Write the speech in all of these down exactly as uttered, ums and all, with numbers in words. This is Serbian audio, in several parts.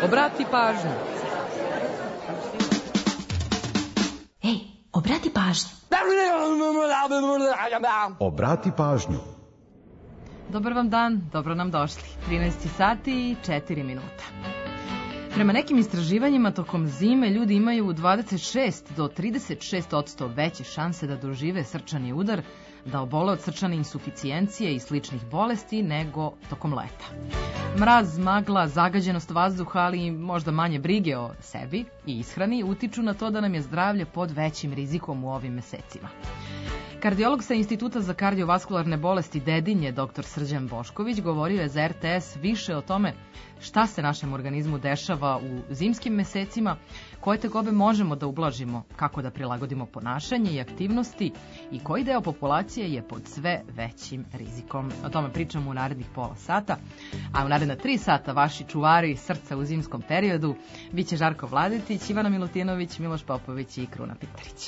Obrati pažnju. Ej, obrati pažnju. Obrati pažnju. Dobar vam dan, dobro nam došli. trinaest sati i četiri minuta. Prema nekim istraživanjima, tokom zime ljudi imaju dvadeset šest do trideset šest posto veće šanse da dožive srčani udar, da obole od srčane insuficijencije i sličnih bolesti nego tokom leta. Mraz, magla, zagađenost vazduha, ali i možda manje brige o sebi i ishrani utiču na to da nam je zdravlje pod većim rizikom u ovim mesecima. Kardiolog sa Instituta za kardiovaskularne bolesti Dedinje, doktor Srđan Bošković, govorio je za er te es više o tome šta se našem organizmu dešava u zimskim mesecima, koje tegobe možemo da ublažimo, kako da prilagodimo ponašanje i aktivnosti i koji deo populacije je pod sve većim rizikom. O tome pričamo u narednih pola sata, a u naredna tri sata vaši čuvari srca u zimskom periodu biće Žarko Vladetić, Ivana Milutinović, Miloš Popović i Kruna Pitarić.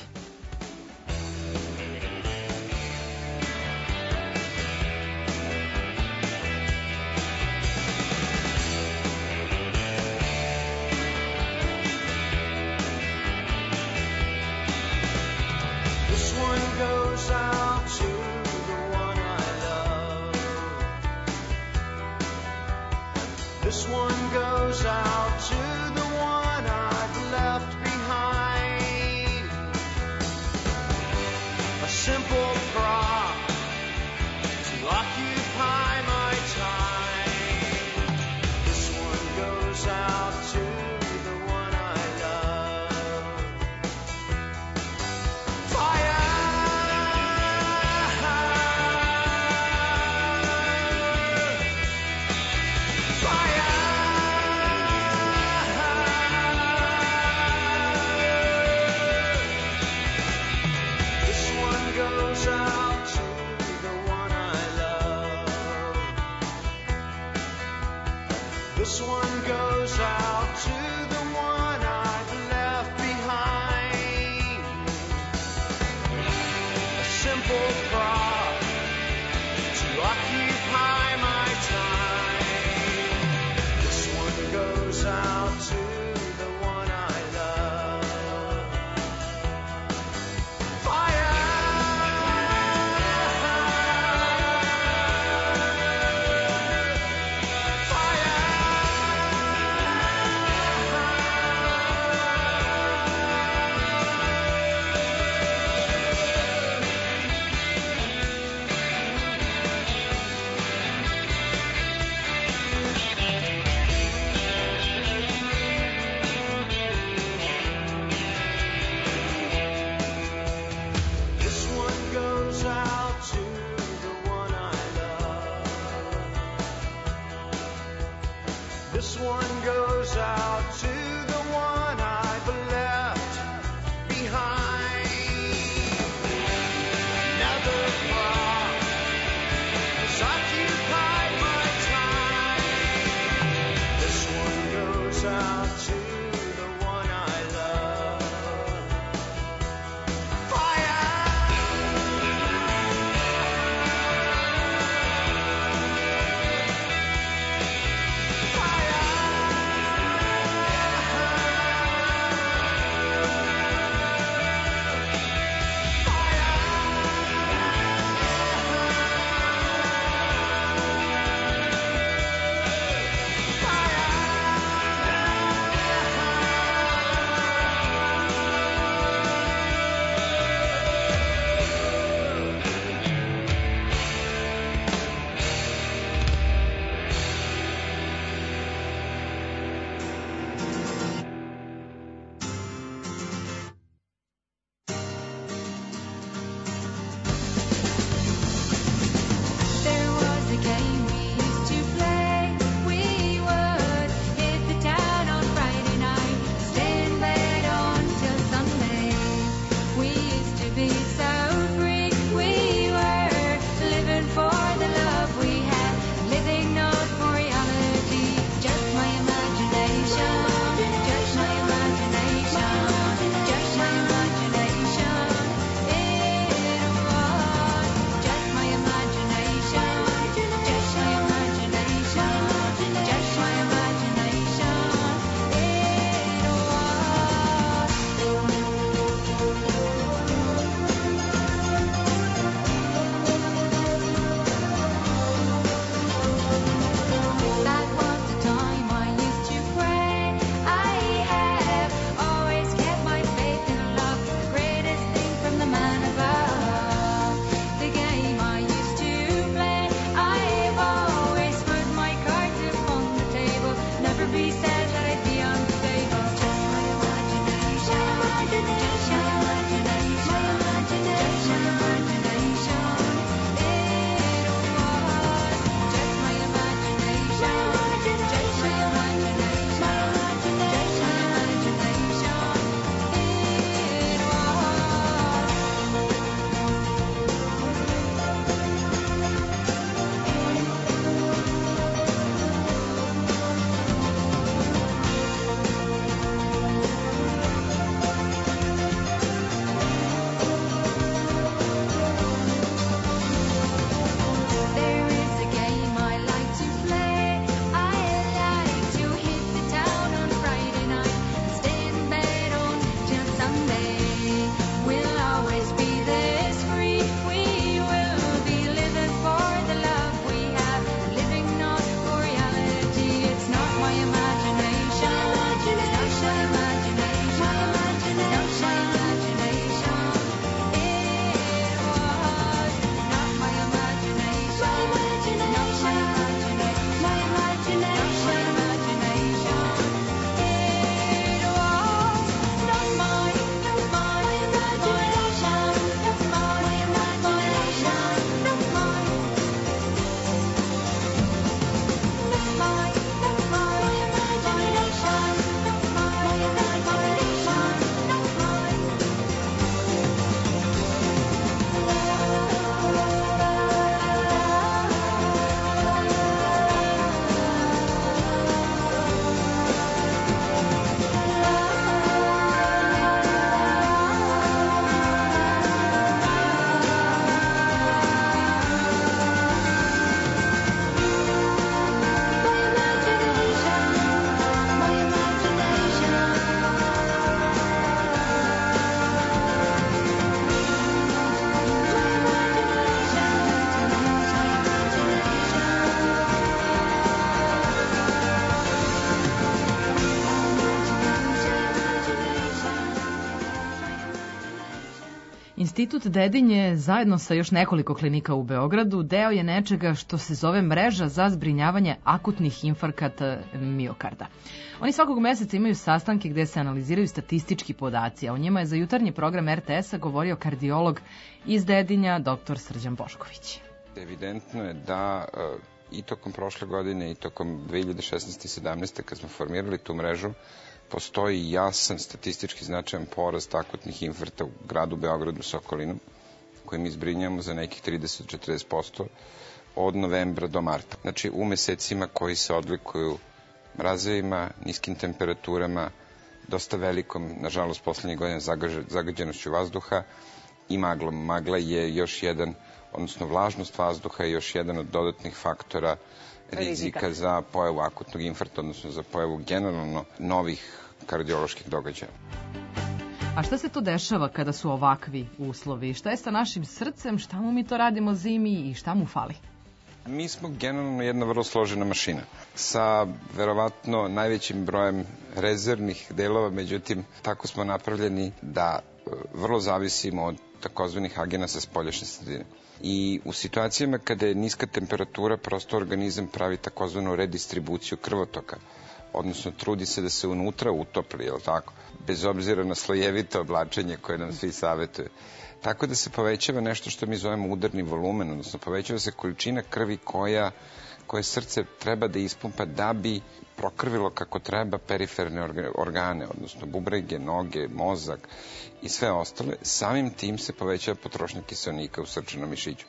Institut Dedinje zajedno sa još nekoliko klinika u Beogradu deo je nečega što se zove mreža za zbrinjavanje akutnih infarkata miokarda. Oni svakog meseca imaju sastanke gde se analiziraju statistički podaci, a o njima je za jutarnji program er te es-a govorio kardiolog iz Dedinja, doktor Srđan Bošković. Evidentno je da i tokom prošle godine i tokom dve hiljade šesnaeste i sedamnaeste kad smo formirali tu mrežu, postoji jasan statistički značajan porast akutnih infarkta u gradu Beogradu s okolinom, koji mi zbrinjamo za nekih trideset do četrdeset posto od novembra do marta. Znači u mesecima koji se odlikuju mrazevima, niskim temperaturama, dosta velikom, nažalost, poslednjih godina zagađenošću vazduha i maglom. Magla je još jedan, odnosno vlažnost vazduha je još jedan od dodatnih faktora rizika za pojavu akutnog infarkta, odnosno za pojavu generalno novih kardioloških događaja. A šta se to dešava kada su ovakvi uslovi? Šta je sa našim srcem? Šta mu mi to radimo zimi i šta mu fali? Mi smo generalno jedna vrlo složena mašina sa verovatno najvećim brojem rezervnih delova, međutim tako smo napravljeni da vrlo zavisimo od takozvanih agenasa spoljašnje sredine. I u situacijama kada je niska temperatura, prosto organizam pravi takozvanu redistribuciju krvotoka, odnosno trudi se da se unutra utopli, je li tako? Bez obzira na slojevito oblačenje koje nam svi savjetuju. Tako da se povećava nešto što mi zovemo udarni volumen, odnosno povećava se količina krvi koja, koje srce treba da ispumpa da bi prokrvilo kako treba periferne organe, odnosno bubrege, noge, mozak i sve ostale. Samim tim se povećava potrošnja kiseonika u srčanom mišiću.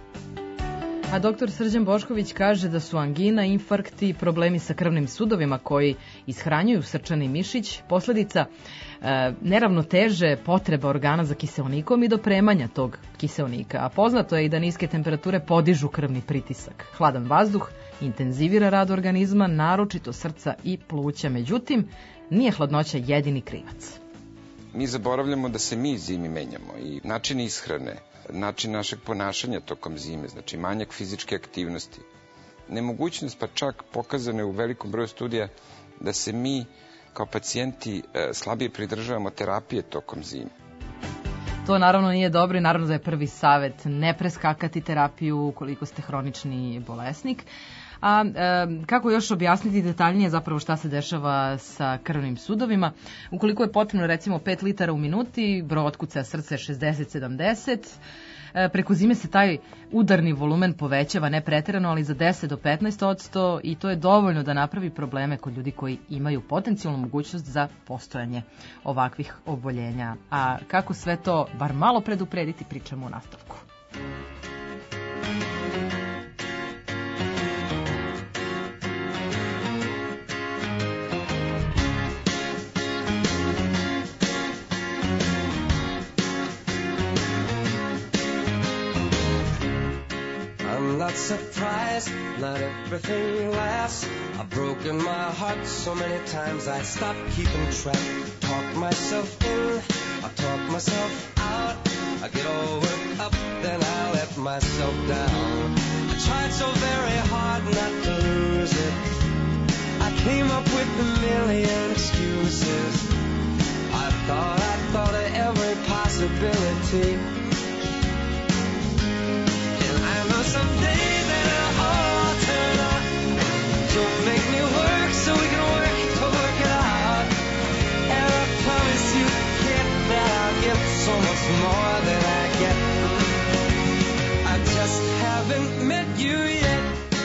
A doktor Srđan Bošković kaže da su angina, infarkti, problemi sa krvnim sudovima koji ishranjuju srčani mišić posledica e, neravnoteže potreba organa za kiseonikom i dopremanja tog kiseonika. A poznato je i da niske temperature podižu krvni pritisak. Hladan vazduh intenzivira rad organizma, naročito srca i pluća. Međutim, nije hladnoća jedini krivac. Mi zaboravljamo da se mi zimi menjamo i način ishrane, način našeg ponašanja tokom zime, znači manjak fizičke aktivnosti, nemogućnost, pa čak pokazano je u velikom broju studija da se mi kao pacijenti slabije pridržavamo terapije tokom zime. To naravno nije dobro i naravno da je prvi savet ne preskakati terapiju ukoliko ste hronični bolesnik. A e, kako još objasniti detaljnije zapravo šta se dešava sa krvnim sudovima? Ukoliko je potrebno recimo pet litara u minuti, broj otkucaja srca je šezdeset sedamdeset, e, preko zime se taj udarni volumen povećava ne preterano, ali za deset do petnaest odsto i to je dovoljno da napravi probleme kod ljudi koji imaju potencijalnu mogućnost za postojanje ovakvih oboljenja. A kako sve to bar malo preduprediti, pričamo u nastavku. Not surprised, not everything lasts. I've broken my heart so many times I stopped keeping track. Talk myself in, I talk myself out. I get all worked up, then I let myself down. I tried so very hard not to lose it. I came up with a million excuses. I thought, I thought of every possibility. Someday that it'll all turn out. Don't make me work so we can work to work it out. And I promise you, kid, that I'll give so much more than I get. I just haven't met you yet.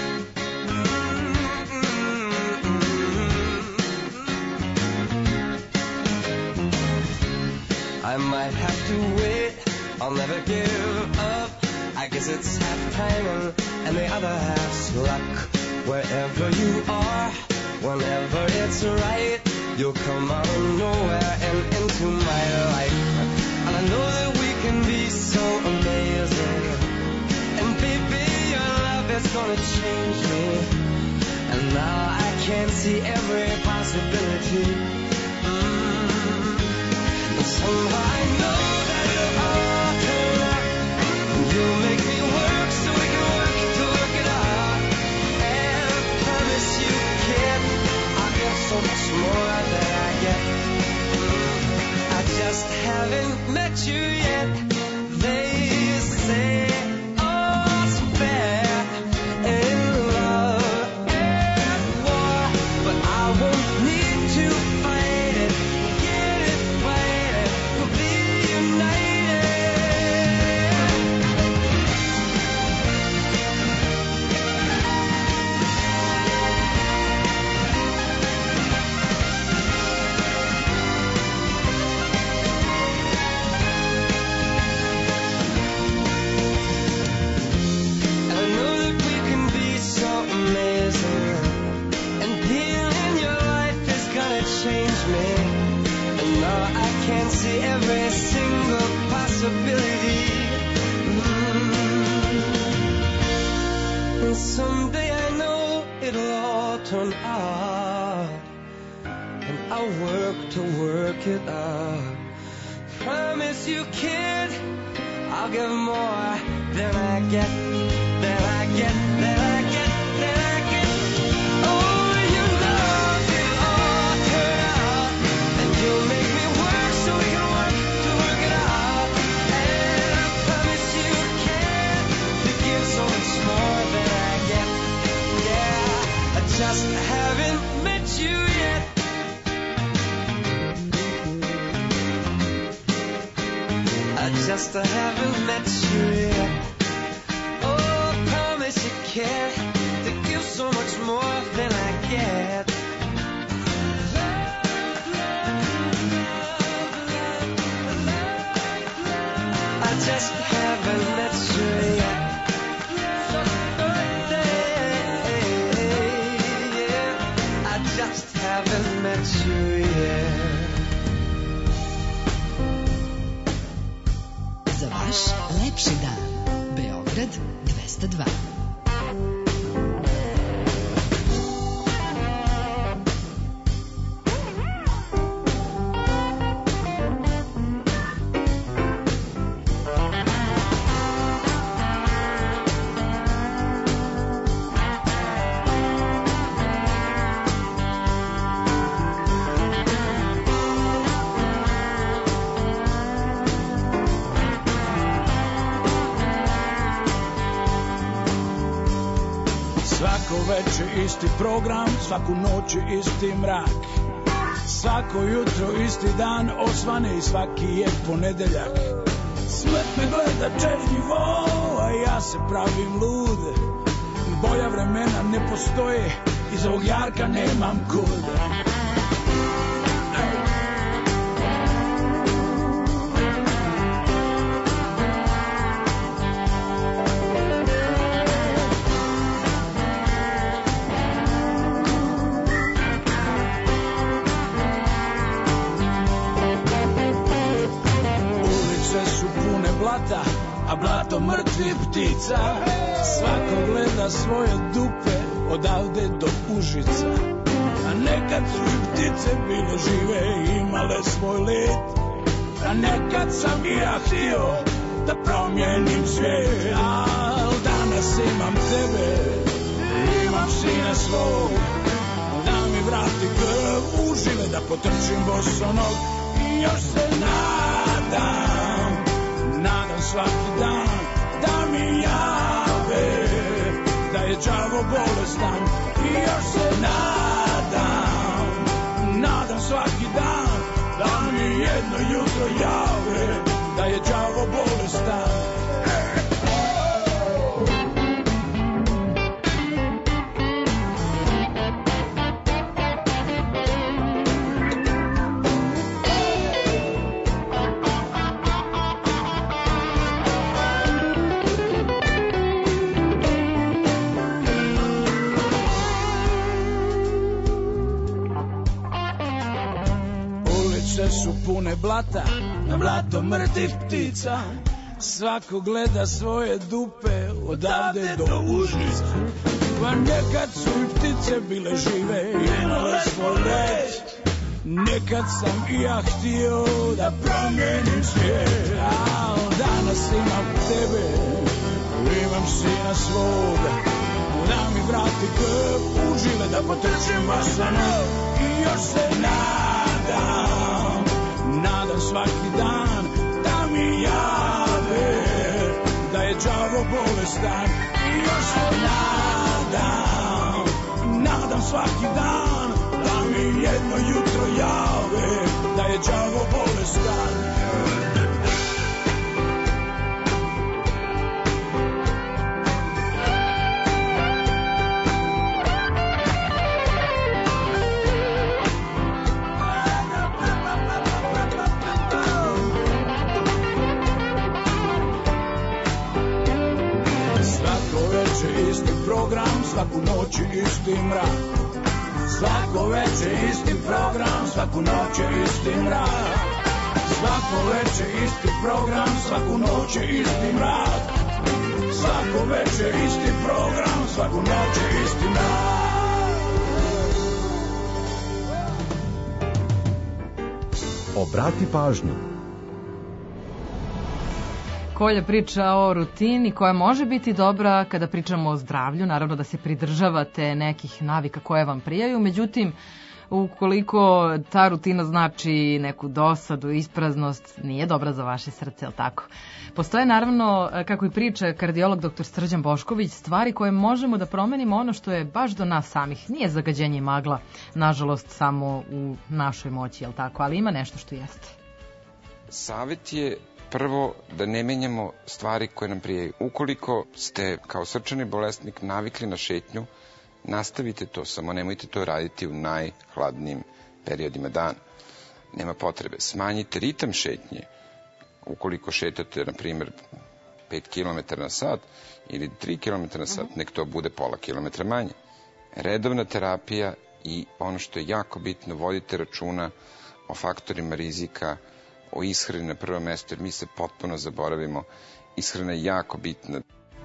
I might have to wait, I'll never give up. I guess it's half timing and the other half's luck. Wherever you are, whenever it's right, you'll come out of nowhere and into my life. And I know that we can be so amazing. And baby, your love is gonna change me. And now I can see every possibility. Mm. And somehow I know that it'll all turn out. You'll make me work so we can work to work it out. And I promise you, kid, I'll get so much more than I get. I just haven't met you yet. turn up, and I'll work to work it up. Promise you, kid, I'll give more than I get, than I get, than I get, than I get. Oh, you love it all, turn out, and you'll make me work so we can work to work it out. And I promise you, kid, to give so much more than I get. Yeah, I just haven't met you yet. I just haven't met you yet. Oh, I promise you, kid, to give so much more than I get. I just haven't met you yet. Yeah, I just haven't met you yet. Za vaš lepši dan. Beograd dvesta dva. Veče isti program, svaku noć isti mrak. Svako jutro isti dan, osvane i svaki je ponedeljak. Svet me gleda čežnjivo, a ja se pravim lud. Bolja vremena ne postoje, iz ovog jarka nemam kud. A blato mrtvih ptica, svako gleda svoje dupe odavde do Užica. A nekad su i ptice bile žive i imale svoj let, a nekad sam i ja htio da promijenim svijet. Al danas imam tebe, imam sina svog, da mi vrati krv užive, da potrčim bosonog i još se nadam. Nadam svaki dan da mi jave da je đavo bolestan i još se nadam. Nadam svaki dan da mi jedno jutro jave da je đavo bolestan. Su pune blata, na blato mrtvih ptica, svako gleda svoje dupe odavde do Užica. Pa nekad su i ptice bile žive i imale svoj red, nekad sam i ja htio da promijenim svijet. Al danas imam tebe, imam sina svoga, da mi vrati krv užive, da potrčim basano i još se nadam. Nadam svaki dan da mi jave da je đavo bolestan i još se nadam. Nadam svaki dan da mi jedno jutro jave da je đavo bolestan. Isti program, svaku noć isti mrak. Svako veče isti program, svaku noć isti mrak. Svako veče isti program, svaku noć isti mrak. Svako veče isti program, svaku noć isti mrak. Obrati pažnju. Kolja priča o rutini koja može biti dobra kada pričamo o zdravlju, naravno da se pridržavate nekih navika koje vam prijaju, međutim, ukoliko ta rutina znači neku dosadu, ispraznost, nije dobra za vaše srce, ali tako? Postoje naravno, kako i priča kardiolog doktor Srđan Bošković, stvari koje možemo da promenimo, ono što je baš do nas samih. Nije zagađenje i magla, nažalost, samo u našoj moći, ali tako? Ali ima nešto što jeste. Savet je prvo da ne menjamo stvari koje nam prijaju. Ukoliko ste kao srčani bolesnik navikli na šetnju, nastavite to, samo nemojte to raditi u najhladnijim periodima dana. Nema potrebe. Smanjite ritam šetnje. Ukoliko šetate, na primjer, pet kilometara na sat ili tri kilometra na sat, nek to bude pola kilometra manje. Redovna terapija i ono što je jako bitno, vodite računa o faktorima rizika, o ishrani na prvo mesto, jer mi se potpuno zaboravimo. Ishrana je jako bitna.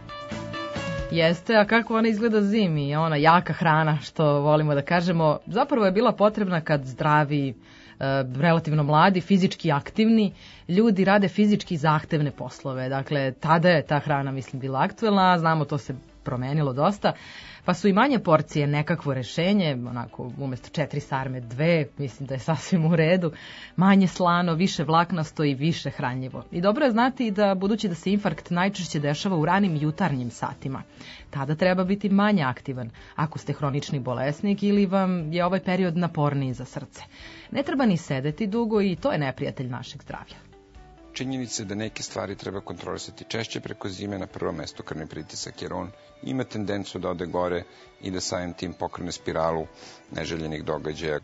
Jeste, a kako ona izgleda zimi, ona jaka hrana, što volimo da kažemo, zapravo je bila potrebna kad zdravi, relativno mladi, fizički aktivni ljudi rade fizički zahtevne poslove. Dakle, tada je ta hrana, mislim, bila aktuelna, znamo, to se promenilo dosta, pa su i manje porcije nekakvo rešenje, onako umesto četiri sarme dve, mislim da je sasvim u redu, manje slano, više vlaknasto i više hranljivo. I dobro je znati da, budući da se infarkt najčešće dešava u ranim jutarnjim satima, tada treba biti manje aktivan ako ste hronični bolesnik ili vam je ovaj period naporniji za srce. Ne treba ni sedeti dugo i to je neprijatelj našeg zdravlja. Činjenica je da neke stvari treba kontrolisati češće preko zime, na prvo mesto krvni pritisak, jer on ima tendenciju da ode gore i da samim tim pokrene spiralu neželjenih događaja.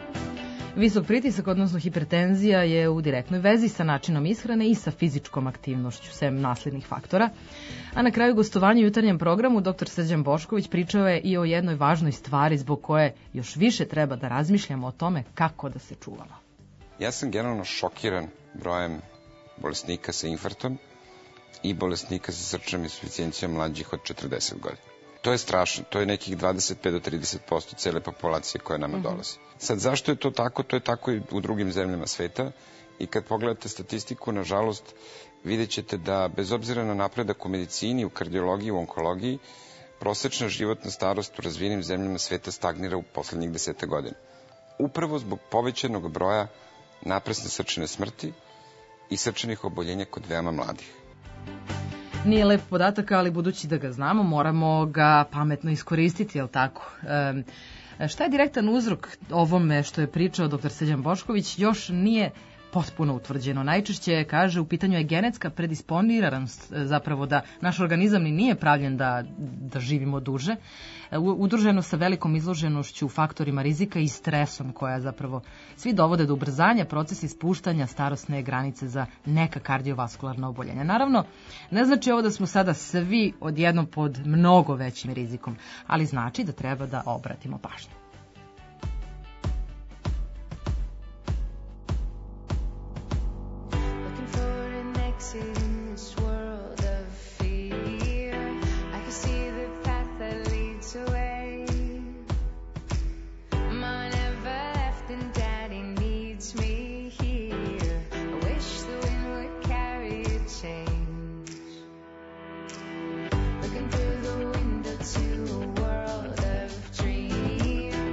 Visok pritisak, odnosno hipertenzija, je u direktnoj vezi sa načinom ishrane i sa fizičkom aktivnošću, sem naslednih faktora. A na kraju gostovanja u jutarnjem programu doktor Srđan Bošković pričao je i o jednoj važnoj stvari zbog koje još više treba da razmišljamo o tome kako da se čuvamo. Ja sam generalno šokiran brojem bolesnika sa infarktom i bolesnika sa srčanom insuficijencijom mlađih od četrdeset godina. To je strašno, to je nekih dvadeset pet do trideset posto cele populacije koja nama dolazi. Sad, zašto je to tako? To je tako i u drugim zemljama sveta i kad pogledate statistiku, nažalost, vidjet ćete da bez obzira na napredak u medicini, u kardiologiji, u onkologiji, prosečna životna starost u razvijenim zemljama sveta stagnira u poslednjih deseta godina. Upravo zbog povećanog broja naprasne srčane smrti i srčanih oboljenja kod veoma mladih. Nije lep podatak, ali budući da ga znamo, moramo ga pametno iskoristiti, jel tako? E, šta je direktan uzrok ovome što je pričao doktor Srđan Bošković, još nije potpuno utvrđeno. Najčešće, kaže, u pitanju je genetska predisponiranost, zapravo da naš organizam ni nije pravljen da, da živimo duže, udruženo sa velikom izloženošću faktorima rizika i stresom koja zapravo svi dovode do ubrzanja procesa ispuštanja starosne granice za neka kardiovaskularna oboljenja. Naravno, ne znači ovo da smo sada svi odjednom pod mnogo većim rizikom, ali znači da treba da obratimo pažnju. Looking through the window to a world of dreams.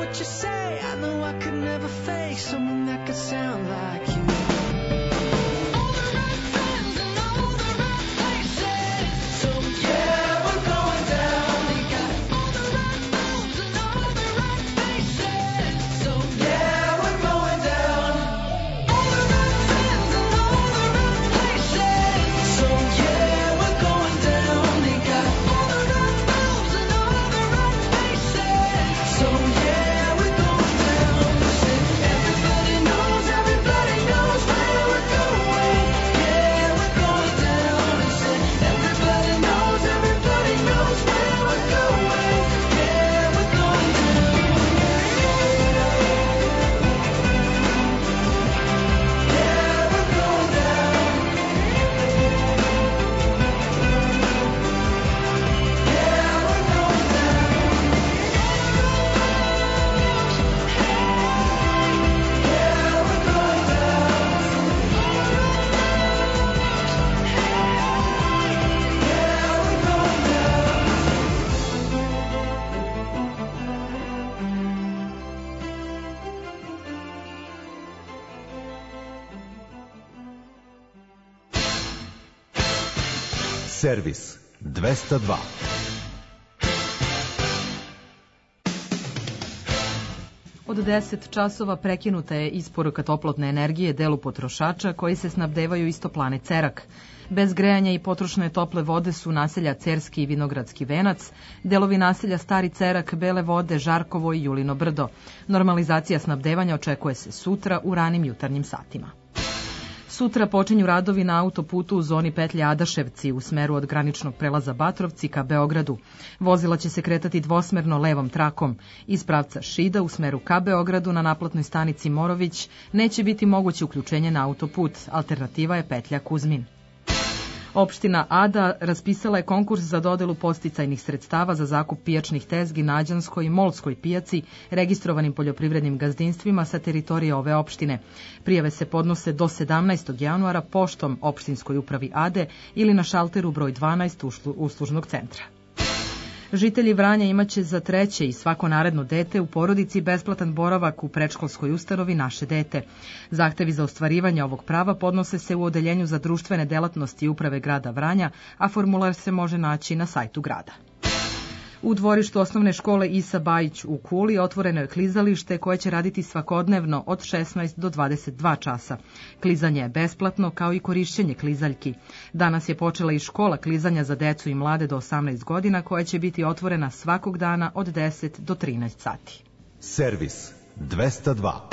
what you say. I know I could never face someone that could sound like you. Servis dvesta dva. Od deset časova prekinuta je isporuka toplotne energije delu potrošača koji se snabdevaju iz toplane Cerak. Bez grejanja i potrošne tople vode su naselja Cerski i Vinogradski Venac, delovi naselja Stari Cerak, Bele Vode, Žarkovo i Julino Brdo. Normalizacija snabdevanja očekuje se sutra u ranim jutarnjim satima. Sutra počinju radovi na autoputu u zoni petlje Adaševci u smeru od graničnog prelaza Batrovci ka Beogradu. Vozila će se kretati dvosmerno levom trakom. Iz pravca Šida u smeru ka Beogradu na naplatnoj stanici Morović neće biti moguće uključenje na autoput. Alternativa je petlja Kuzmin. Opština Ada raspisala je konkurs za dodelu podsticajnih sredstava za zakup pijačnih tezgi na Ađanskoj i Molskoj pijaci registrovanim poljoprivrednim gazdinstvima sa teritorije ove opštine. Prijave se podnose do sedamnaestog januara poštom opštinskoj upravi Ade ili na šalteru broj dvanaest uslužnog centra. Žitelji Vranja imaće za treće i svako naredno dete u porodici besplatan boravak u predškolskoj ustanovi Naše dete. Zahtevi za ostvarivanje ovog prava podnose se u Odeljenju za društvene delatnosti uprave grada Vranja, a formular se može naći na sajtu grada. U dvorištu osnovne škole Isa Bajić u Kuli otvoreno je klizalište koje će raditi svakodnevno od šesnaest do dvadeset dva časa. Klizanje je besplatno kao i korišćenje klizaljki. Danas je počela i škola klizanja za decu i mlade do osamnaest godina koja će biti otvorena svakog dana od deset do trinaest sati. Servis dvesta dva.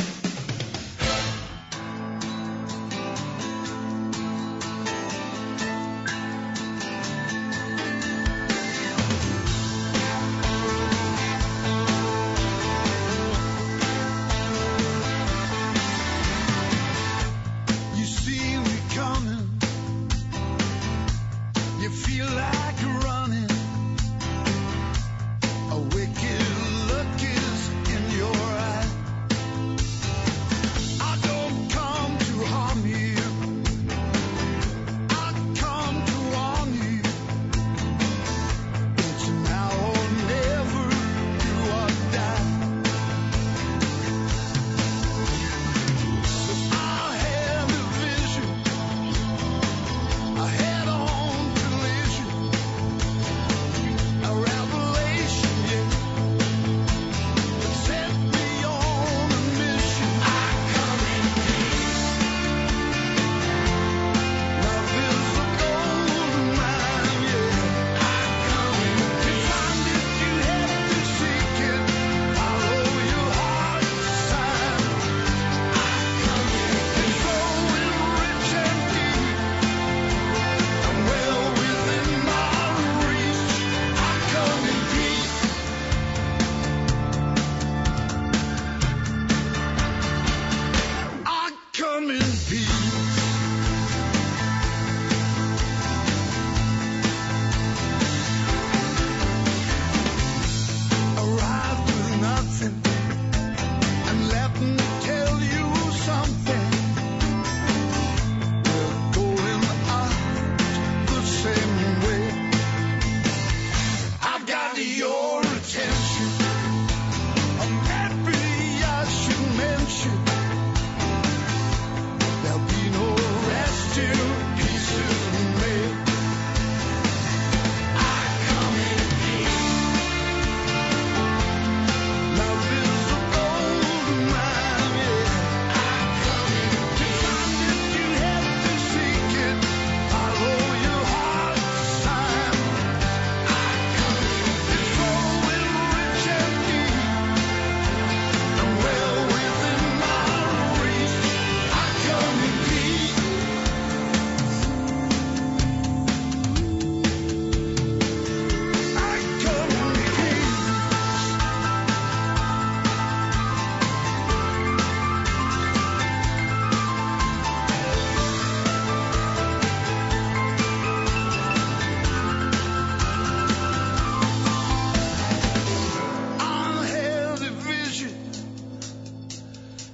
A wicked look is in your eye.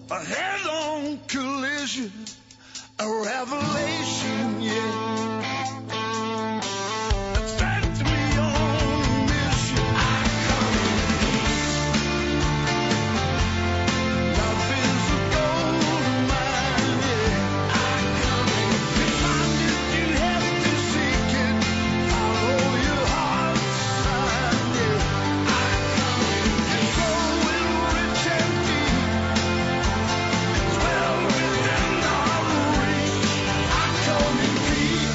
a head-on collision, a revelation, yeah. It sent me on a mission. I come in peace. Love is a gold mine, yeah. I come in peace. Find it, you have to seek it. Follow your heart's sign, yeah. I come in peace. Growing rich and deep. It's well within our reach. I come in peace.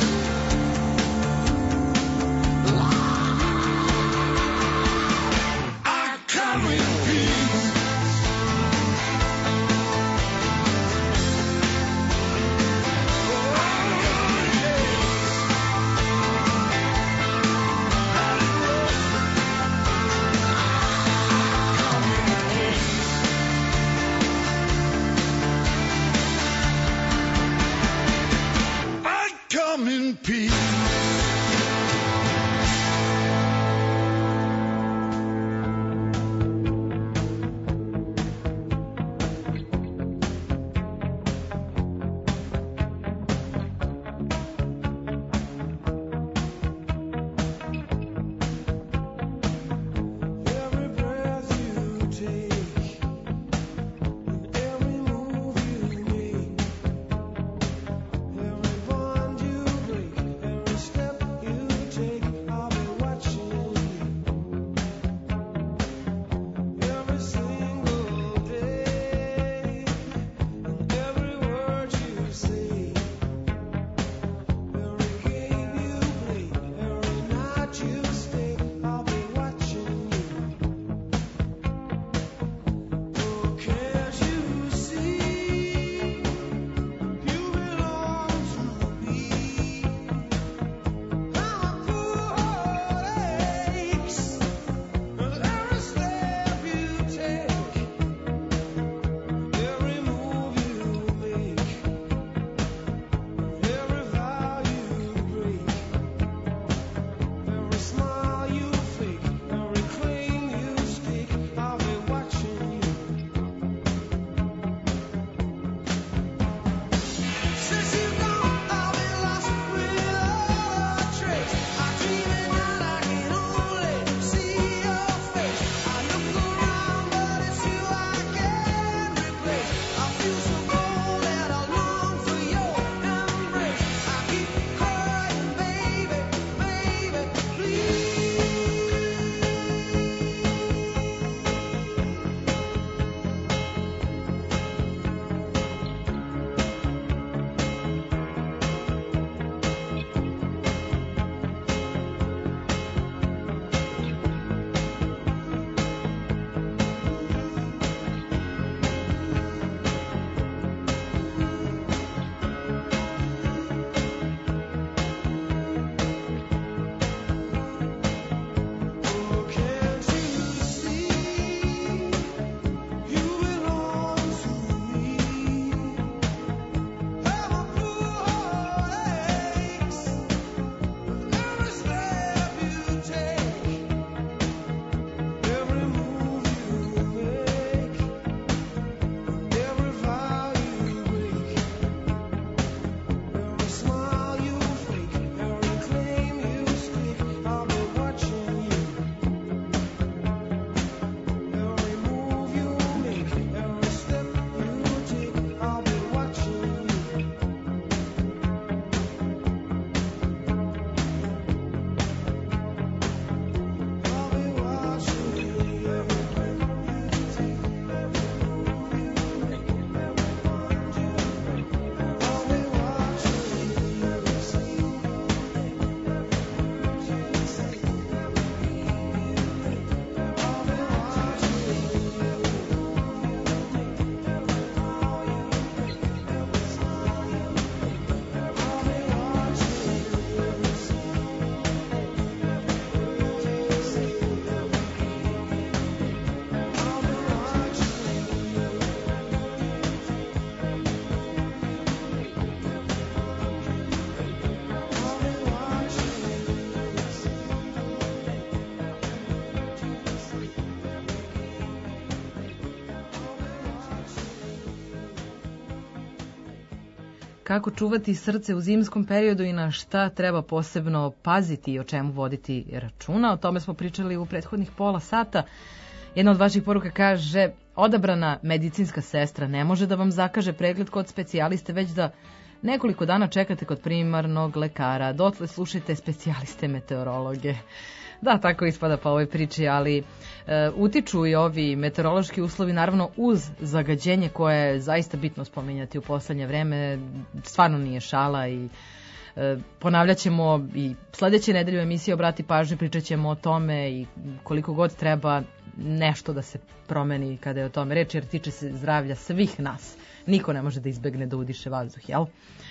kako čuvati srce u zimskom periodu i na šta treba posebno paziti i o čemu voditi računa. O tome smo pričali u prethodnih pola sata. Jedna od vaših poruka kaže: odabrana medicinska sestra ne može da vam zakaže pregled kod specijaliste, već da nekoliko dana čekate kod primarnog lekara. Dotle slušajte specijaliste meteorologe. Da, tako ispada po ovoj priči, ali e, utiču i ovi meteorološki uslovi, naravno uz zagađenje koje je zaista bitno spominjati u poslednje vreme. Stvarno nije šala i e, ponavljat ćemo i sledeće nedelje u emisiji Obrati pažnju, pričat ćemo o tome i koliko god treba nešto da se promeni kada je o tome reč, jer tiče se zdravlja svih nas. Niko ne može da izbegne da udiše vazduh, jel?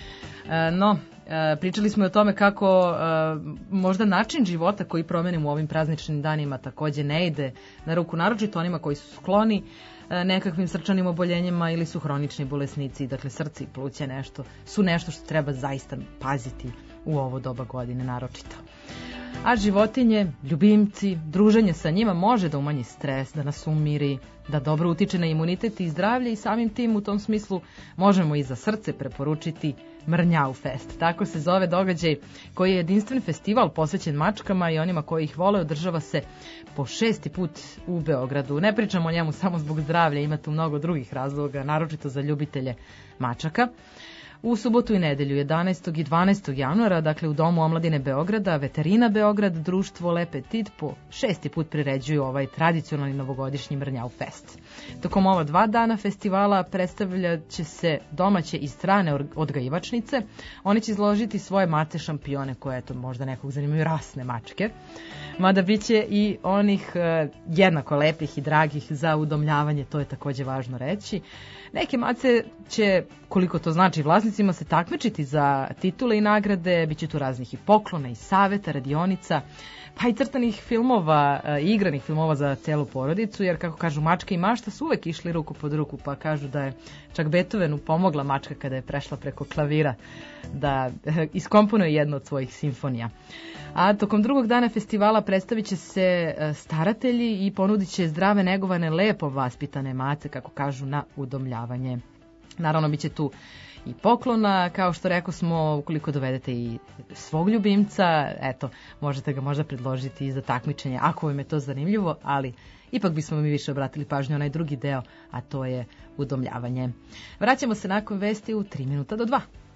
No, pričali smo i o tome kako možda način života koji promenimo u ovim prazničnim danima takođe ne ide na ruku, naročito onima koji su skloni nekakvim srčanim oboljenjima ili su hronični bolesnici. Dakle, srce i pluća nešto, su nešto što treba zaista paziti u ovo doba godine naročito. A životinje, ljubimci, druženje sa njima može da umanji stres, da nas umiri, da dobro utiče na imunitet i zdravlje i samim tim u tom smislu možemo i za srce preporučiti Mrnjau Fest. Tako se zove događaj koji je jedinstven festival posvećen mačkama i onima koji ih vole. Održava se po šesti put u Beogradu. Ne pričamo o njemu samo zbog zdravlja, ima tu mnogo drugih razloga, naročito za ljubitelje mačaka. U subotu i nedelju, jedanaestog i dvanaestog januara, dakle u Domu omladine Beograda, Veterina Beograd, društvo Le Petit po šesti put priređuju ovaj tradicionalni novogodišnji Mrnjau Fest. Tokom ova dva dana festivala predstavljat će se domaće i strane odgajivačnice. Oni će izložiti svoje mace šampione koje, eto, možda nekog zanimaju rasne mačke. Mada bit će i onih e, jednako lepih i dragih za udomljavanje, to je takođe važno reći. Neke mace će, koliko to znači vlasnicima, se takmičiti za titule i nagrade, bit će tu raznih i poklona i saveta, radionica, pa i crtanih filmova i igranih filmova za celu porodicu, jer kako kažu mačka i mašta su uvek išli ruku pod ruku, pa kažu da je čak Beethovenu pomogla mačka kada je prešla preko klavira da iskomponuje jednu od svojih simfonija. A tokom drugog dana festivala predstavit će se staratelji i ponudit će zdrave, negovane, lepo vaspitane mace, kako kažu, na udomljavanje. Naravno, bit će tu i poklona, kao što rekao smo, ukoliko dovedete i svog ljubimca, eto, možete ga možda predložiti i za takmičenje, ako vam je to zanimljivo, ali ipak bismo mi više obratili pažnju na onaj drugi deo, a to je udomljavanje. Vraćamo se nakon vesti u tri minuta do dva.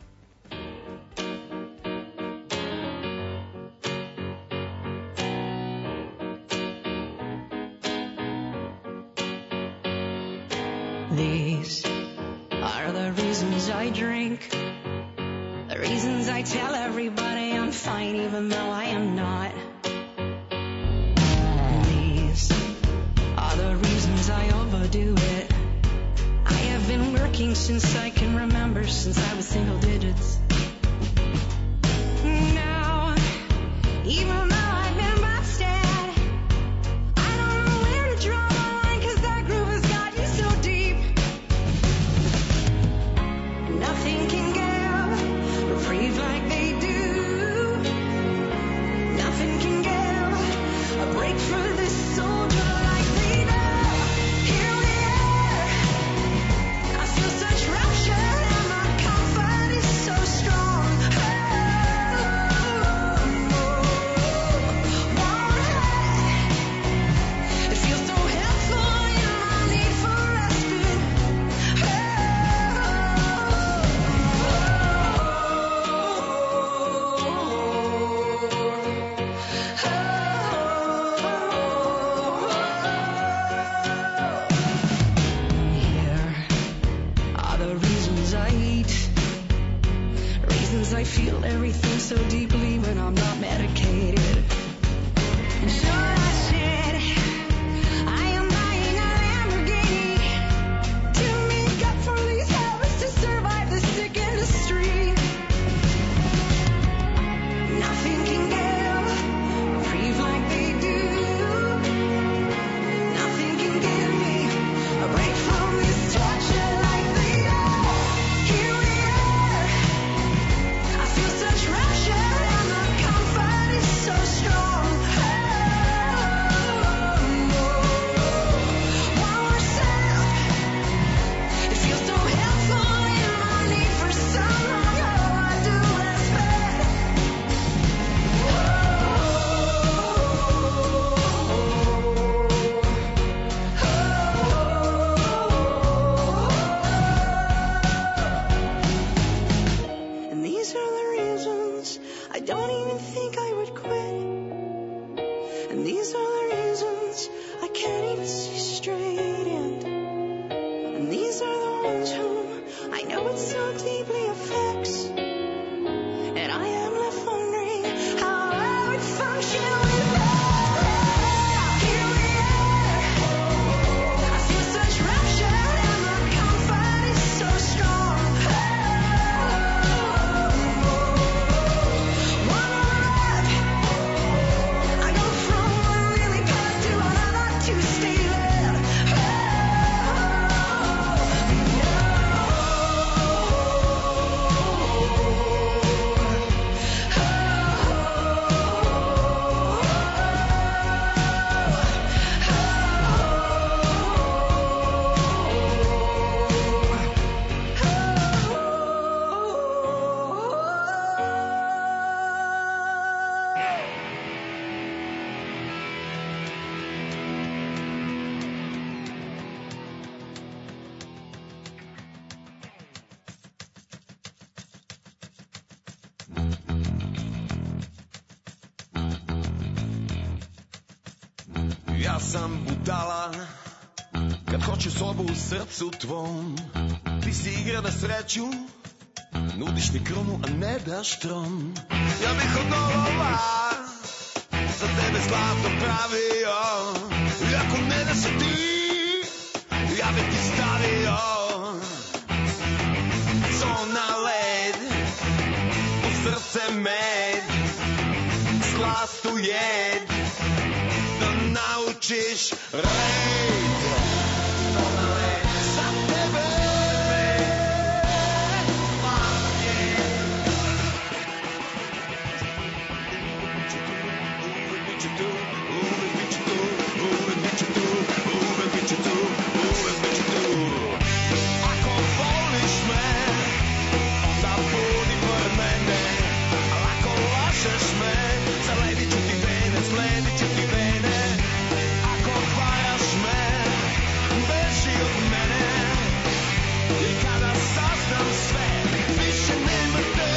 These are the reasons I drink, the reasons I tell everybody I'm fine even though I am not. These are the reasons I overdo it. I have been working since I can remember, since I was single digits. Now, even though I've been busted, I don't know where to draw the line, 'cause that groove has gotten so deep. Nothing can give reprieve like they do. Nothing can give a break for this soldier like they do. Here we are. I feel such rapture and my comfort is so strong. It feels so helpful in my need for respite. Here are the reasons I eat, reasons I feel everything so deeply when I'm not medicated. And sure as shit, I am buying a Lamborghini to make up for these habits, to survive the sick industry. Nothing can give reprieve like they do. Nothing can give me a break from this torture like they do. Here we are. I feel such rapture and the comfort is so strong. know it so deeply affects, and I am left wondering how I would function without it. Here we are. I feel such rapture, and my comfort is so strong. One ride, I go from one really path to another to stay there. Ja sam budala kad hoću sobu u srcu tvom. Ti si igra na sreću, nudiš mi krunu, a ne daš tron. Ja bih od olova za tebe zlato pravio, i ako ne da si ti, ja bih ti stavio zona led, u srce med, slastu jed, da naučiš red. Zona led za tebe. Ako voliš me, onda budi pored mene, al ako lažeš me, zaledit ću ti vene, sledit ću ti vene. Ako varaš me, beži od mene, i kada saznam sve, više nema te.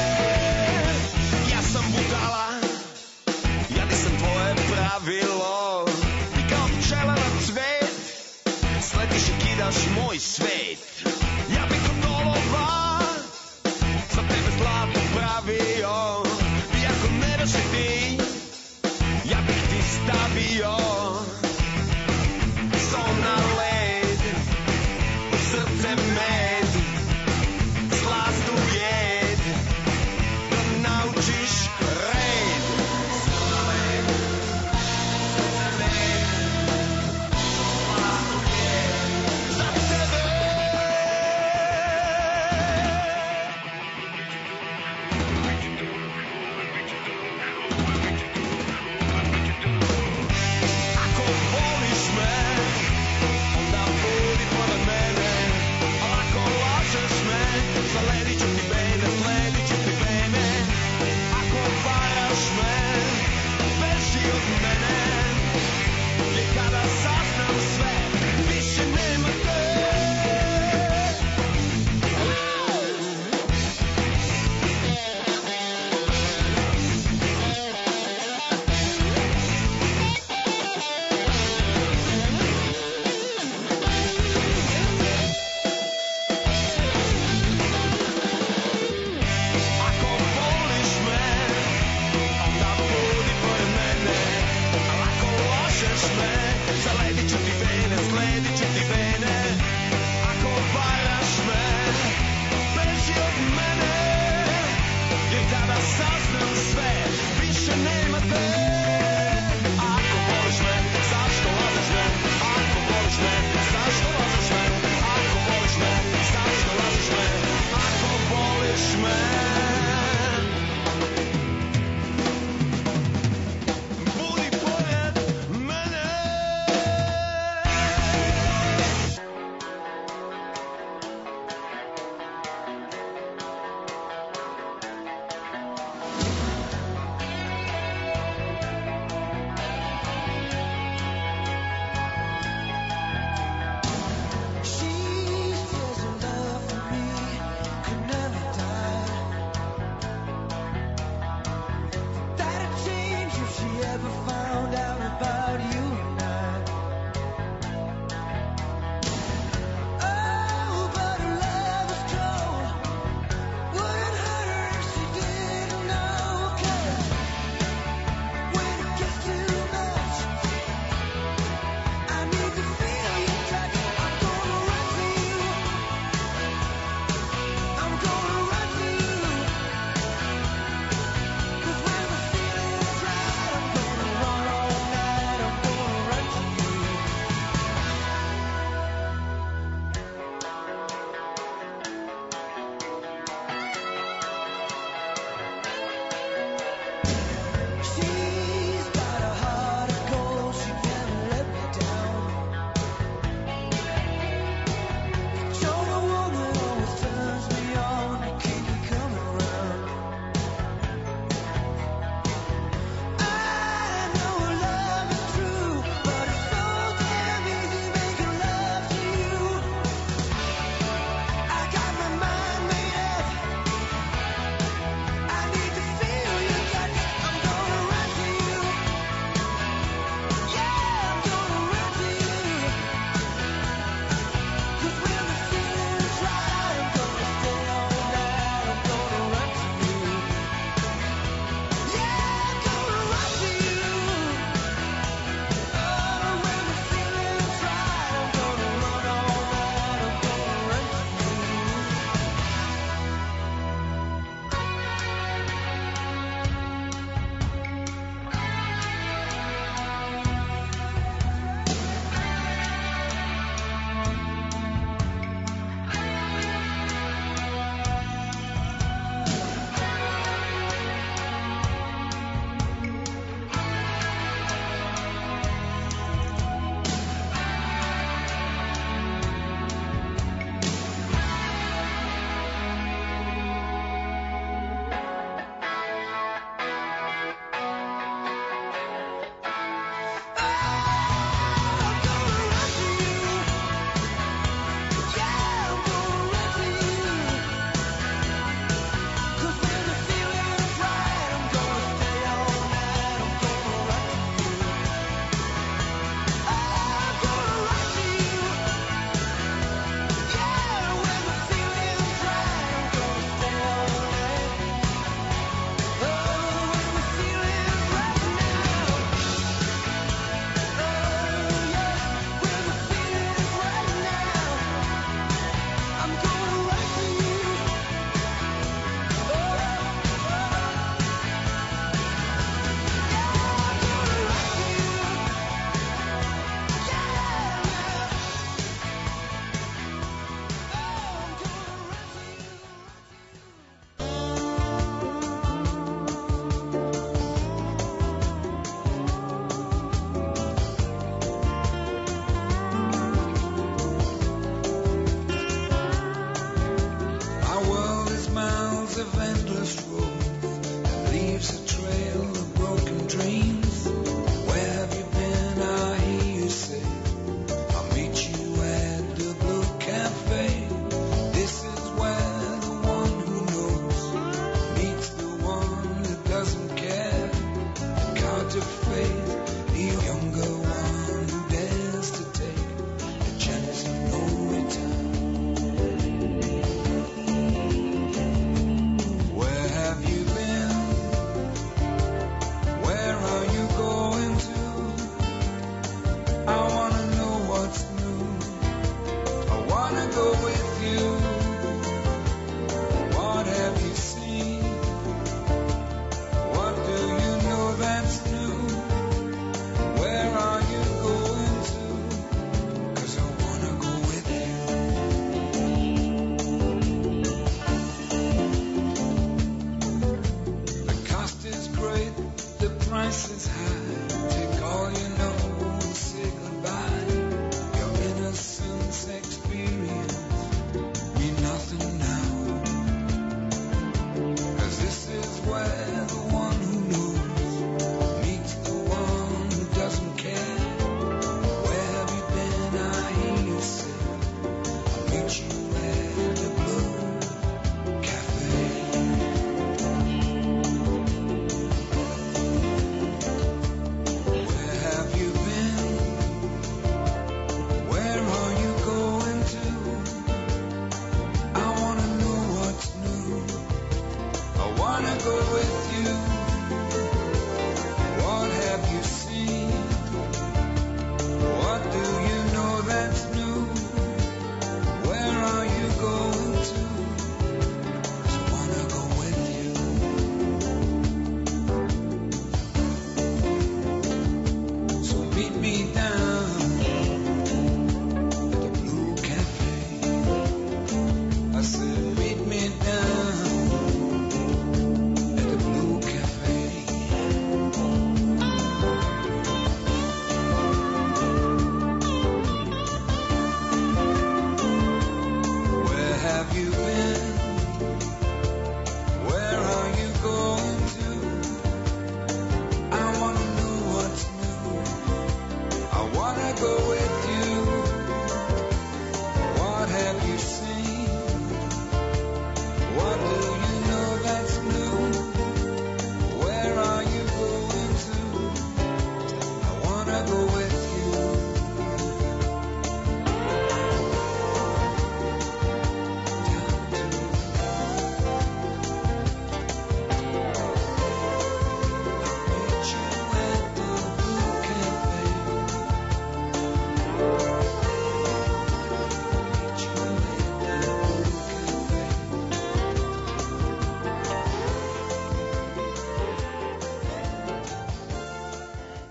Ja sam budala, ja nisam tvoje pravilo, ti kao pčela na cvet, sletiš i kidaš moj svet. Ja bih od olova za tebe zlato pravio, i ako ne daš i ti, ja bih ti stavio zona led, u srce med, slastu jed, da naučiš red. Zona led, srce med, slastu jed, za tebe.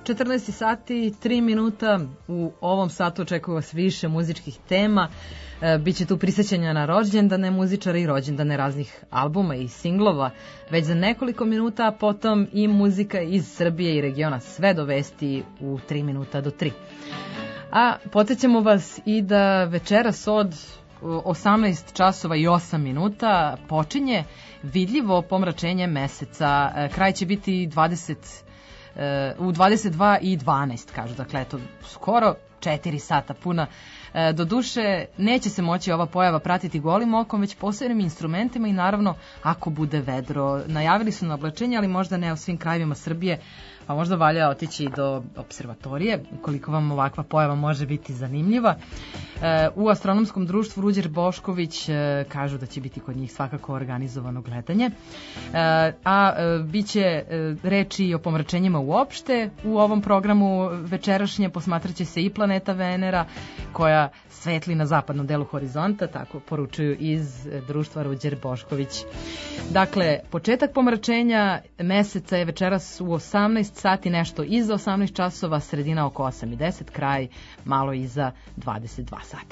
četrnaest sati, tri minuta. U ovom satu očekuju vas više muzičkih tema. E, Biće tu prisjećanja na rođendane muzičara i rođendane raznih albuma i singlova već za nekoliko minuta, a potom i muzika iz Srbije i regiona, sve do vesti u tri minuta do tri. A podsjećamo vas i da večeras od osamnaest časova i osam minuta počinje vidljivo pomračenje meseca. E, Kraj će biti dvadeset u dvadeset dva i dvanaest, kažu, dakle, eto, skoro četiri sata puna. E, doduše, neće se moći ova pojava pratiti golim okom, već posebnim instrumentima i naravno ako bude vedro. Najavili su na oblačenje, ali možda ne u svim krajevima Srbije, pa možda valja otići do observatorije, ukoliko vam ovakva pojava može biti zanimljiva. E, u Astronomskom društvu Ruđer Bošković e, kažu da će biti kod njih svakako organizovano gledanje. E, a e, bit će e, reči i o pomračenjima uopšte. U ovom programu večerašnje posmatraće se i planeta Venera, koja svetli na zapadnom delu horizonta, tako poručuju iz društva Ruđer Bošković. Dakle, početak pomračenja meseca je večeras u osamnaest sati, nešto iza osamnaest časova, sredina oko osam i deset, kraj malo iza dvadeset dva sata.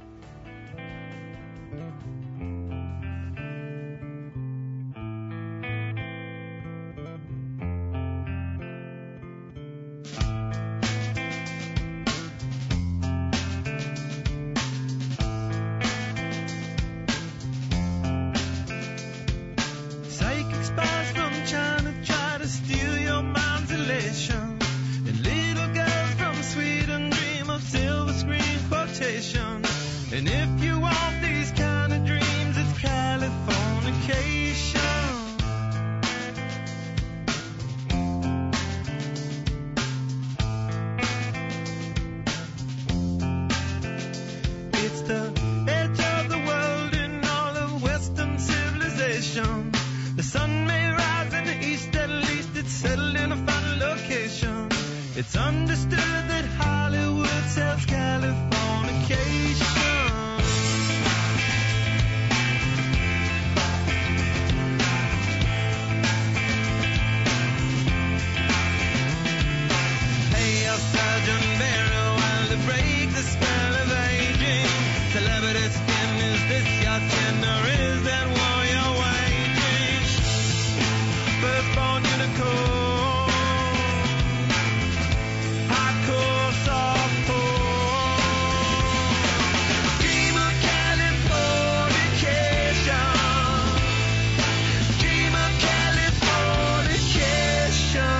Psychic spies from China try to steal your mind's elation, and little girls from Sweden dream of silver screen quotation. And if you want these kind of dreams, it's Californication. It's the edge of the world in all of Western civilization. The sun may rise in the east, at least it's settled in a final location. It's understood that Hollywood sells Californication. Hey, your Sergeant Barrow, while to break the spell of aging. Celebrity skin, is this your sin or is that war you're waging? Firstborn unicorn, hardcore softcore. Dream of Californication. Dream of Californication.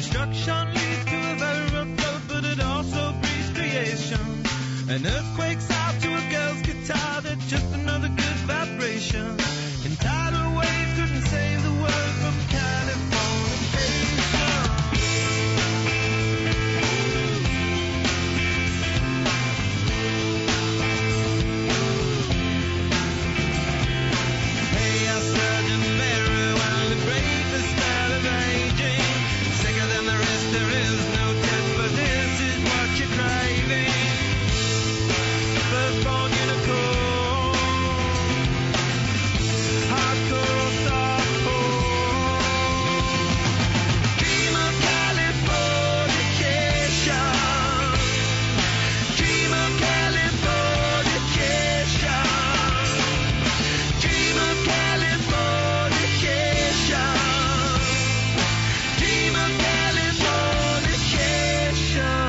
destruction leads to a very rough road, but it also breeds creation. An earthquake's out to a girl's guitar, that's just another good vibration. And tidal waves couldn't save the world from Californication. Hey, our Sergeant Barry, while the brave the style of aging, sicker than the rest, there is no test, but this is what you're craving. Firstborn unicorn, hardcore softcore. Dream of Californication. Dream of Californication. Dream of Californication. Dream of Californication.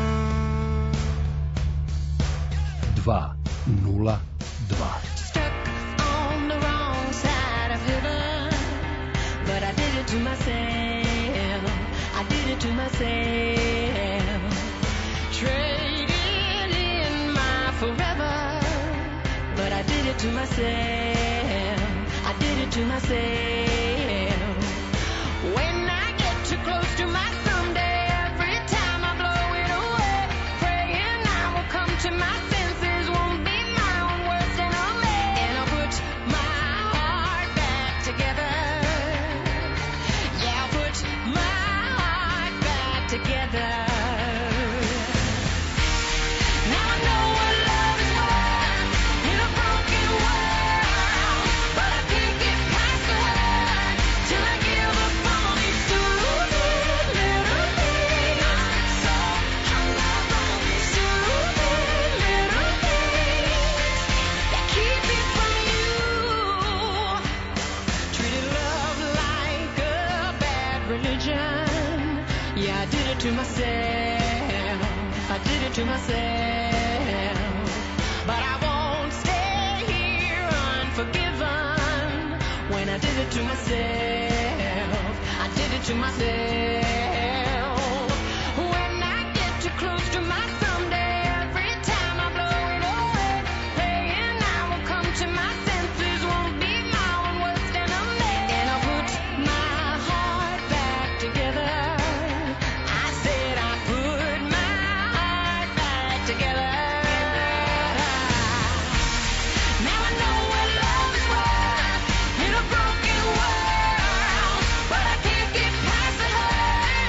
dva nula dva. Stuck on the wrong side of heaven, but I did it to myself. I did it to myself. Traded in my forever, but I did it to myself. I did it to myself. When I get too close to my someday, every time I blow it away, praying I will come to my senses, won't be my own worst enemy, and I'll put my heart back together. Yeah, I'll put my heart back together. Now I know what love is worth in a broken world, but I can't get past the hurt till I give up on these stupid little things. So I'm not on these stupid little things that keep me from you. Treated love like a bad religion. Yeah, I did it to myself. I did it to myself. But I won't stay here unforgiven. When I did it to myself, I did it to myself. When I get too close to my someday, every time I blow it away, praying I will come to my senses, won't be my own worst enemy, and I'll put my heart back together. I said I put my heart back together. Now I know what love is worth in a broken world, but I can't get past the hurt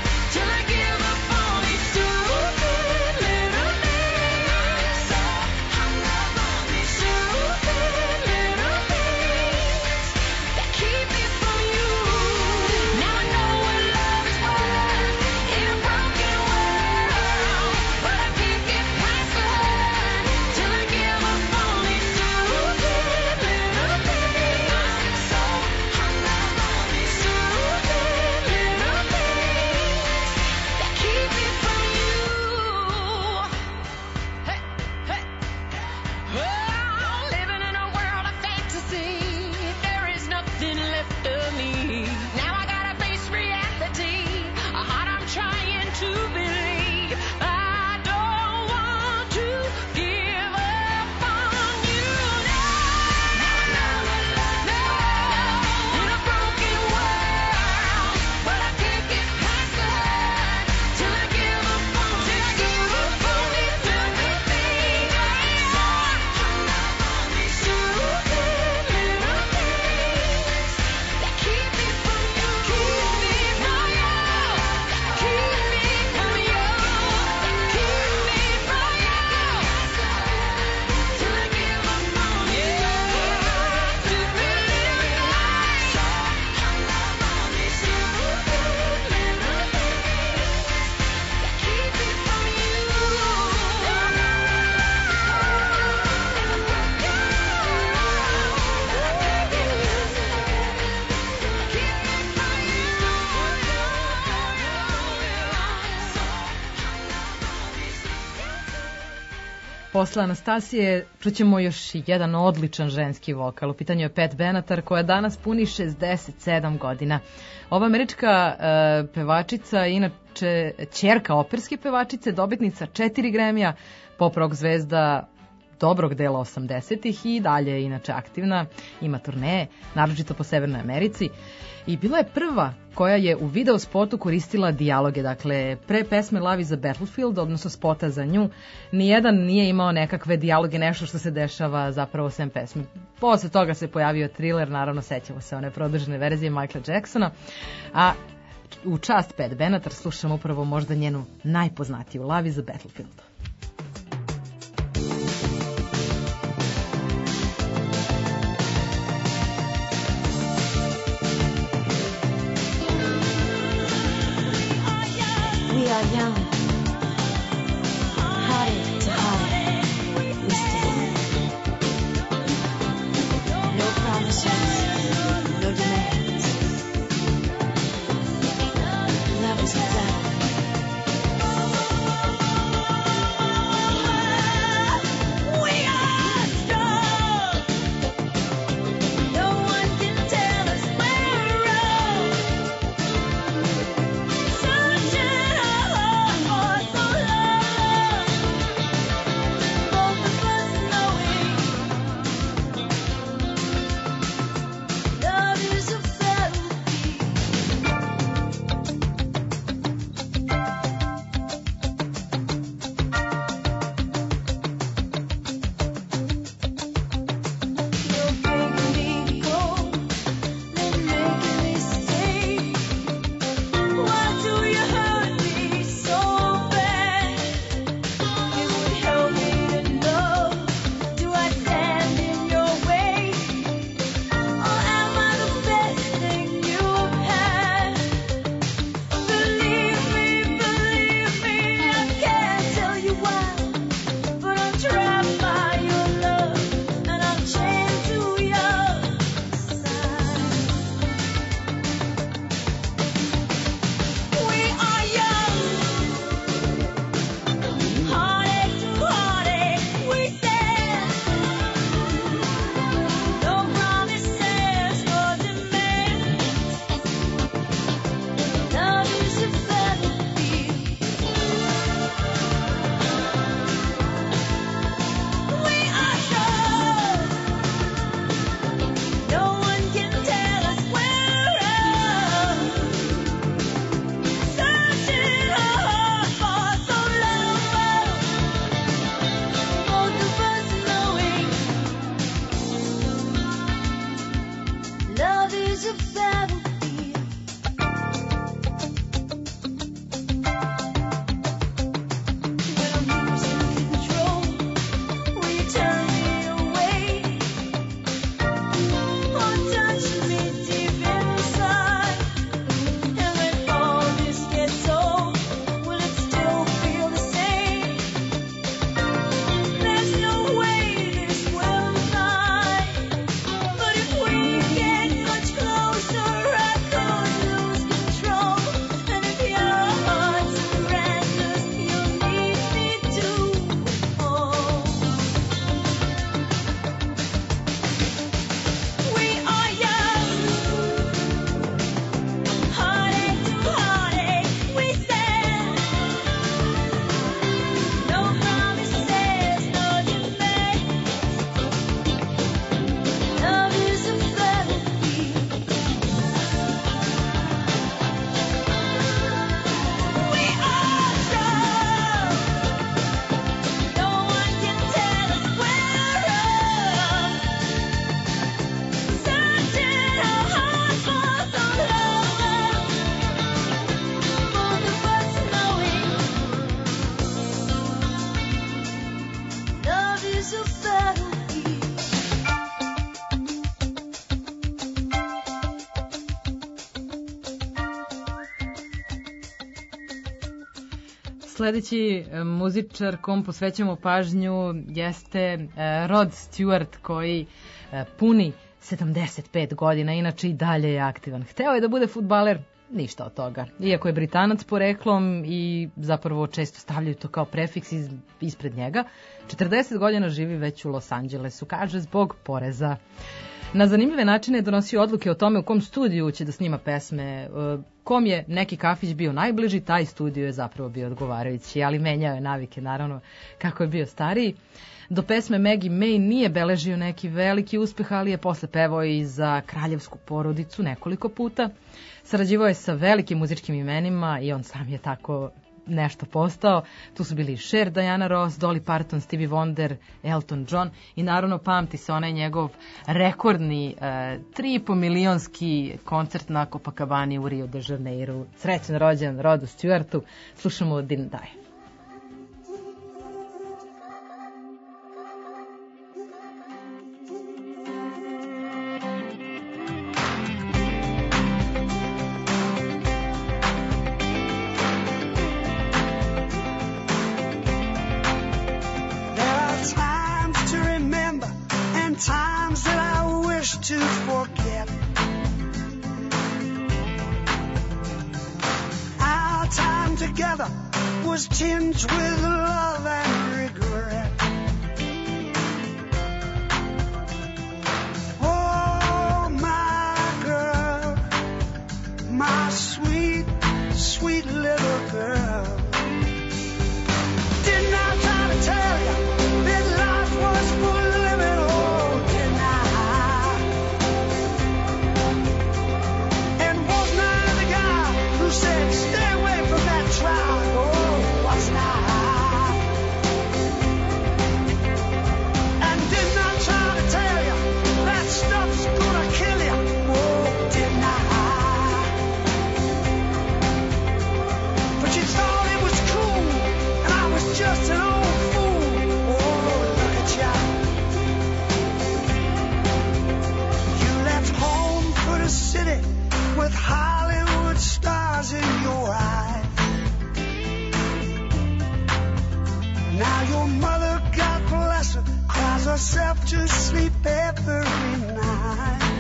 posle Anastasije čućemo još jedan odličan ženski vokal. U pitanju je Pat Benatar koja danas puni šezdeset sedam godina. Ova američka uh, pevačica, inače ćerka operske pevačice, dobitnica četiri Grammy-a, pop rock zvezda dobrog dela osamdesetih i dalje je inače aktivna, ima turneje, naročito po Severnoj Americi. I bila je prva koja je u video spotu koristila dijaloge, dakle pre pesme Love is a Battlefield, odnosno spota za nju, nijedan nije imao nekakve dijaloge, nešto što se dešava zapravo sem pesme. Posle toga se pojavio Thriller, naravno sećamo se one produžene verzije Michaela Jacksona, a u čast Pat Benatar slušamo upravo možda njenu najpoznatiju Love is a Battlefield. We are young, heartache to heartache, we stand. No promises, no demands. Love is a battle. Sledeći muzičar kom posvećamo pažnju jeste Rod Stewart koji puni sedamdeset pet godina, inače i dalje je aktivan. Hteo je da bude fudbaler, ništa od toga. Iako je Britanac poreklom i zapravo često stavljaju to kao prefiks iz, ispred njega, četrdeset godina živi već u Los Angelesu, kaže, zbog poreza. Na zanimljive načine je donosio odluke o tome u kom studiju će da snima pesme. Kom je neki kafić bio najbliži, taj studio je zapravo bio odgovarajući, ali menjao je navike, naravno, kako je bio stariji. Do pesme Maggie May nije beležio neki veliki uspeh, ali je posle pevao i za kraljevsku porodicu nekoliko puta. Sarađivao je sa velikim muzičkim imenima i on sam je tako nešto postao. Tu su bili Cher, Diana Ross, Dolly Parton, Stevie Wonder, Elton John i naravno pamti se onaj njegov rekordni e, tri i po milionski koncert na Copacabani u Rio de Janeiro. Srećan rođendan Rodu Stewartu. Slušamo Didn't Die. Was tinged with love and regret. Oh, my girl, my sweet, sweet little girl. Didn't I try to tell you that life was for living? Oh, didn't I? And wasn't I the guy who said, stay away from that trial? Oh, and didn't I try to tell you that stuff's gonna kill you? Oh, didn't I? But you thought it was cool, and I was just an old fool. Oh, look at ya. You left home for the city with Hollywood stars in your eyes. Now your mother, God bless her, cries herself to sleep every night.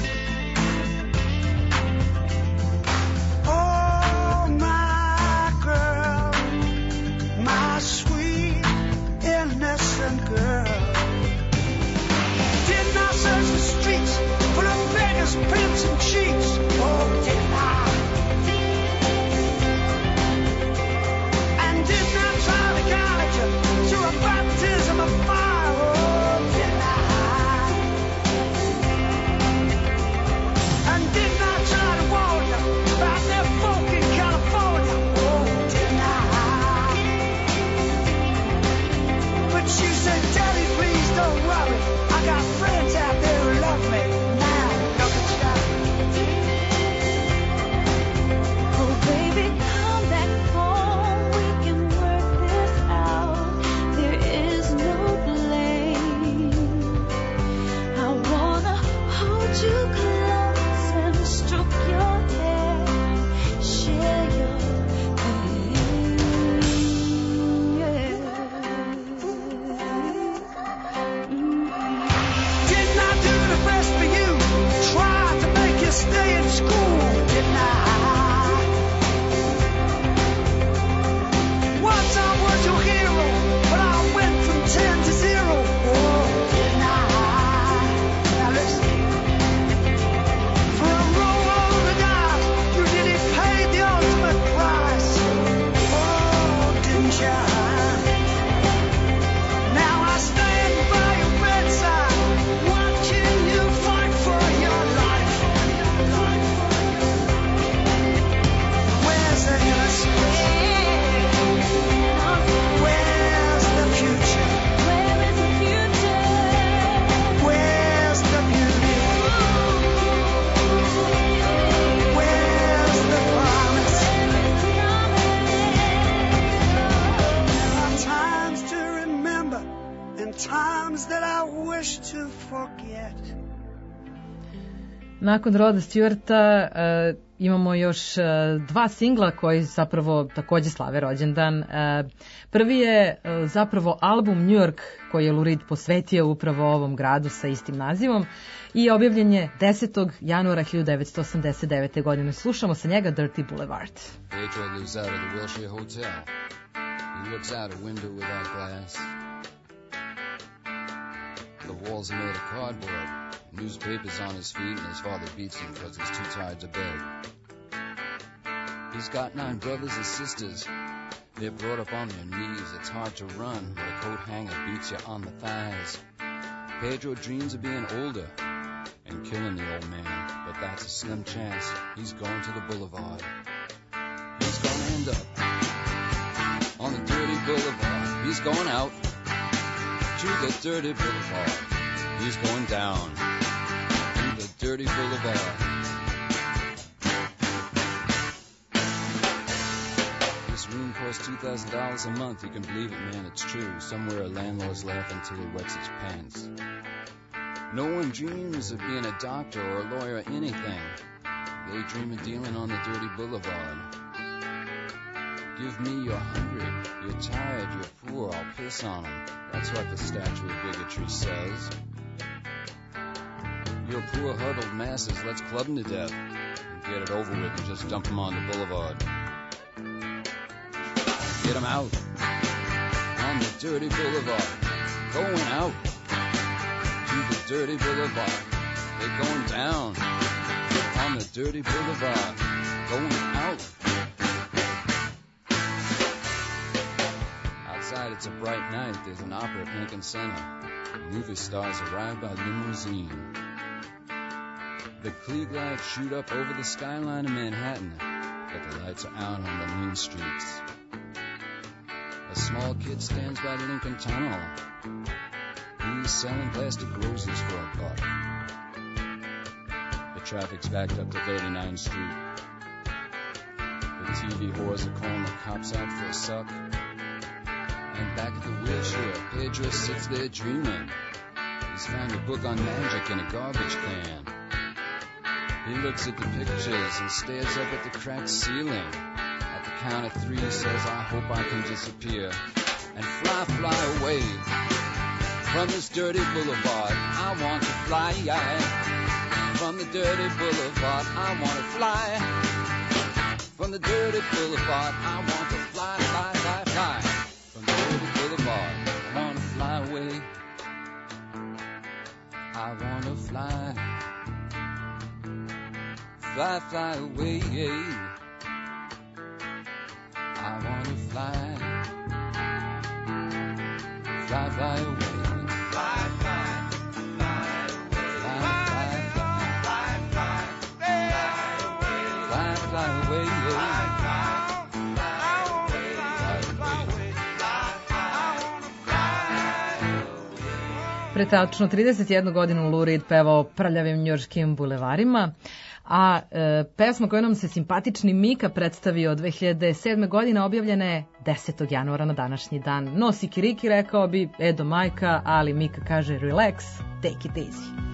Oh, my girl, my sweet, innocent girl. Didn't I search the streets for the beggars, pimps, and cheats? Oh, didn't I? And didn't I try to guide you to a baptism of fire? Oh, didn't I? And didn't I try to warn you about their folk in California? Oh, didn't I? But you said, Daddy, please don't worry, I got friends out there who love me. Now, look at you. Oh, baby, come back home, we can work this out. There is no blame. I wanna hold you close and stroke your hair, share your pain. Yeah. Mm. Didn't I do the best for you? Try to make you stay in school, didn't I? Once I was your hero, but I went from ten to zero. Oh, didn't I? Now listen. For a roll of the dice, you really paid the ultimate price. Oh, didn't you? Now I stand by your bedside, watching you fight for your life. Where's the innocence? Where's the future? Where is the future? Where's the beauty? Where's the promise? There are times to remember and times that I wish to forget. Nakon Roda Stewarta uh, imamo još uh, dva singla koji zapravo takođe slave rođendan. Uh, prvi je uh, zapravo album New York koji je Lou Reed posvetio upravo ovom gradu sa istim nazivom i objavljen je desetog januara hiljadu devetsto osamdeset devete. godine. Slušamo sa njega Dirty Boulevard. Pedro lives out of the Wilshire Hotel. He looks out a window without glass. The walls are made of cardboard. Newspapers on his feet, and his father beats him because he's too tired to beg. He's got nine brothers and sisters. They're brought up on their knees. It's hard to run when a coat hanger beats you on the thighs. Pedro dreams of being older and killing the old man, but that's a slim chance. He's going to the boulevard. He's gonna end up on the dirty boulevard. He's going out to the dirty boulevard. He's going down to the dirty boulevard. This room costs two thousand dollars a month. You can believe it, man, it's true. Somewhere a landlord's laughing till he wets his pants. No one dreams of being a doctor or a lawyer or anything. They dream of dealing on the dirty boulevard. Give me you're hungry, you're tired, you're poor, I'll piss on them. That's what the statue of bigotry says. You're poor huddled masses, let's club them to death and get it over with and just dump them on the boulevard. Get them out on the dirty boulevard. Going out to the dirty boulevard. They're going down on the dirty boulevard. Going out. Outside it's a bright night. There's an opera at Lincoln Center. Movie stars arrive by limousine. The Klieg lights shoot up over the skyline of Manhattan, but the lights are out on the mean streets. A small kid stands by the Lincoln Tunnel. He's selling plastic roses for a buck. The traffic's backed up to thirty-ninth Street. The T V whores are calling the cops out for a suck. And back at the wheelchair, Pedro sits there dreaming. He's found a book on magic in a garbage can. He looks at the pictures and stares up at the cracked ceiling. At the count of three, he says, I hope I can disappear and fly, fly away from this dirty boulevard. I want to fly from the dirty boulevard. I want to fly from the dirty boulevard. I want to fly, fly, fly, fly from the dirty boulevard. I want to fly away. I want to fly. Fly, fly away, I want to fly. Fly, fly away. Fly, fly, fly away. Fly, fly, fly, fly, fly, fly, fly away. Pre tačno trideset jednu godinu Lou Reed pevao prljavim njujorškim bulevarima, a e, pesma koju nam se simpatični Mika predstavio od dve hiljade sedme. godine objavljena je desetog januara na današnji dan. No sikiriki rekao bi Edo majka, ali Mika kaže relax, take it easy.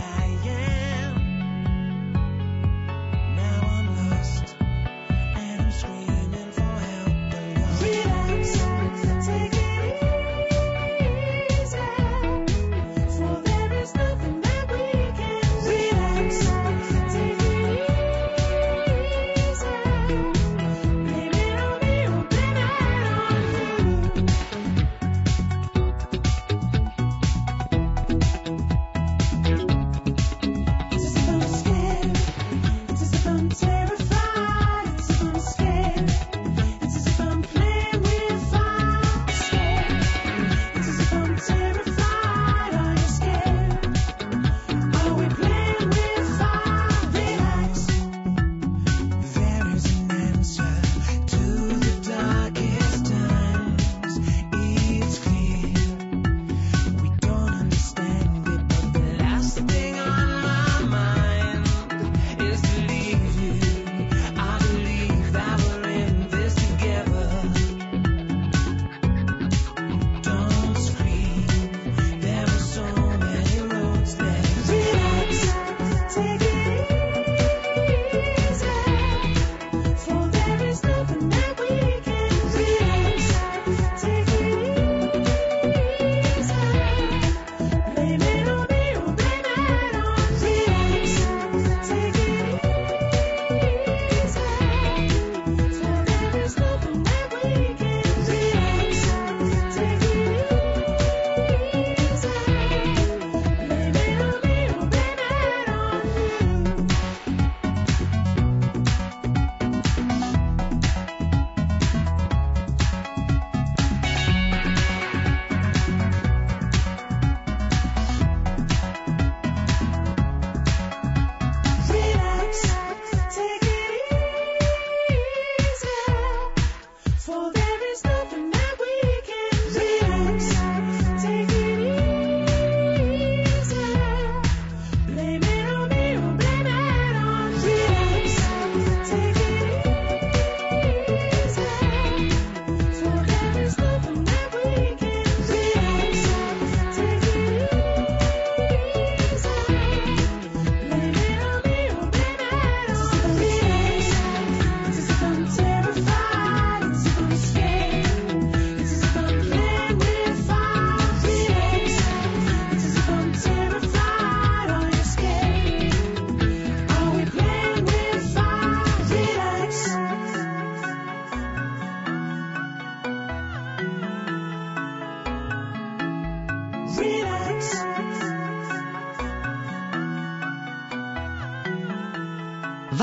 Now I'm lost and I'm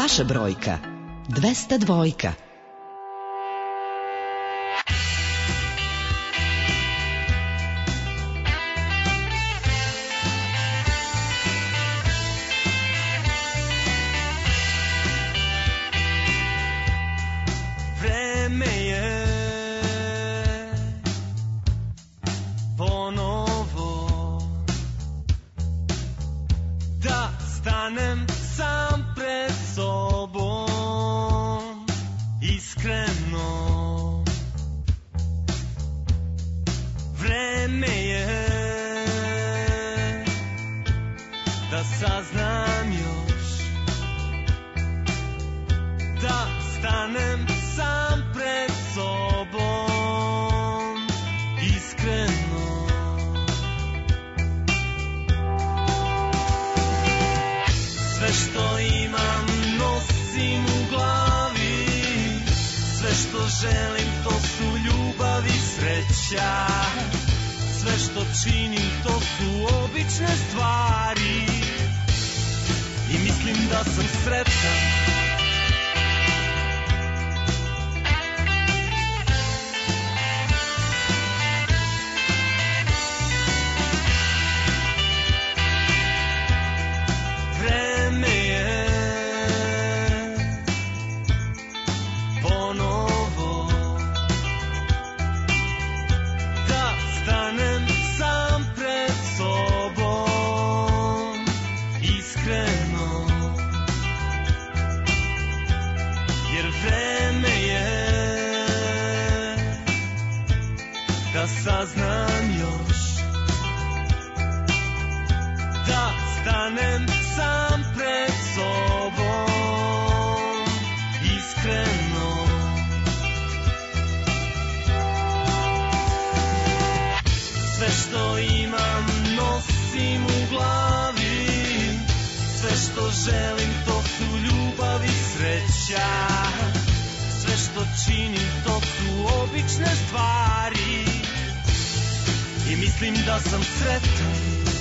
Vaša brojka dvesta dva. Vreme je ponovo da stanem sam pred sobom, iskreno. Vreme je da saznam još, da stanem sam pred sobom, iskreno. Sve što imam nosim u glavi, sve što želim to su ljubav i sreća, sve što činim to su obične stvari i mislim da sam sretan. Saznam još, da stanem sam pred sobom, iskreno. Sve što imam nosim u glavi, sve što želim to su ljubav i sreća, sve što činim to su obične stvari i mislim da sam sretan.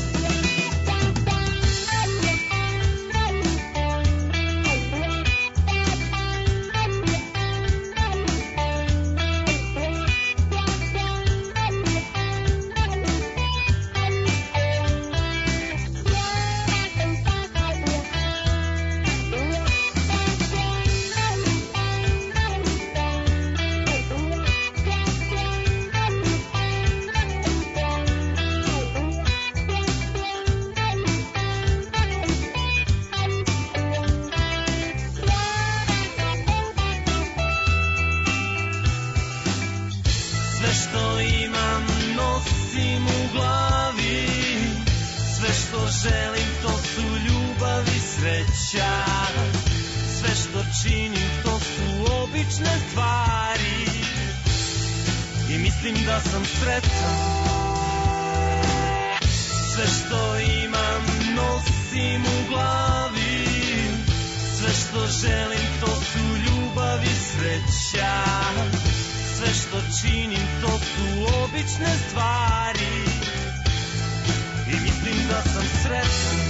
Želim, to su ljubav i sreća, sve što činim to su obične stvari i mislim da sam sretan. Sve što imam nosim u glavi, sve što želim to su ljubav i sreća, sve što činim to su obične stvari i mislim da sam sretan.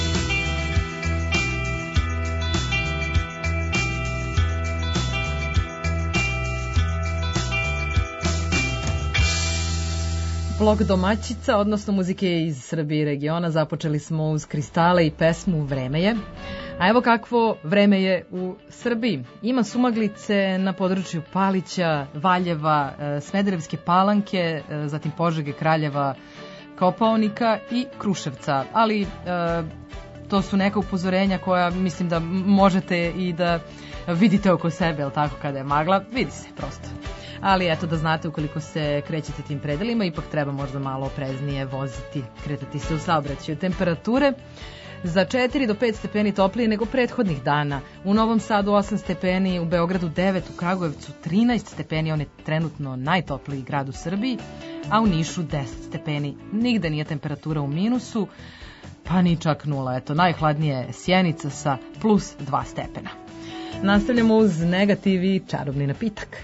Blog domaćica, odnosno muzike iz Srbije i regiona, započeli smo uz Kristale i pesmu Vreme je. A evo kakvo vreme je u Srbiji. Ima sumaglice na području Palića, Valjeva, Smederevske Palanke, zatim Požege, Kraljeva, Kopaonika i Kruševca, ali e, to su neka upozorenja koja mislim da možete i da vidite oko sebe, jel tako, kada je magla, vidi se prosto. Ali eto da znate, ukoliko se krećete tim predelima, ipak treba možda malo opreznije voziti, kretati se u saobraćaju. Temperature za četiri do pet stepeni toplije nego prethodnih dana. U Novom Sadu osam stepeni, u Beogradu devet, u Kragujevcu trinaest stepeni, on je trenutno najtopliji grad u Srbiji, a u Nišu deset stepeni. Nigde nije temperatura u minusu, pa ni čak nula. Eto, najhladnije je Sjenica sa plus dva stepena. Nastavljamo uz negativ i čarobni napitak.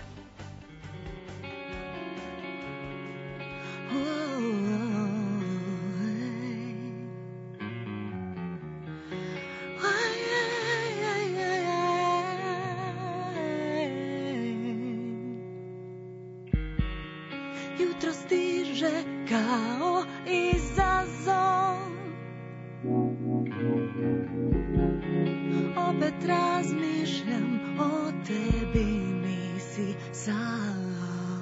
jutro stiže kao izazov. Opet razmišljam o tebi, nisi sam.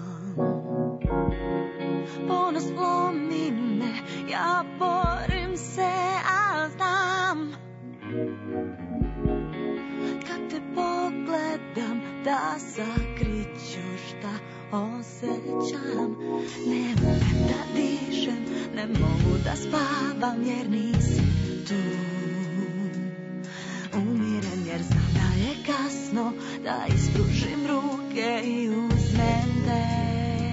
Ponos lomi me, ja borim se, a znam kad te pogledam da sakriću šta osjećam. Ne umem da dišem, ne mogu da spavam jer nisi tu. Umirem jer znam da je kasno, da ispružim ruke i uzmem te.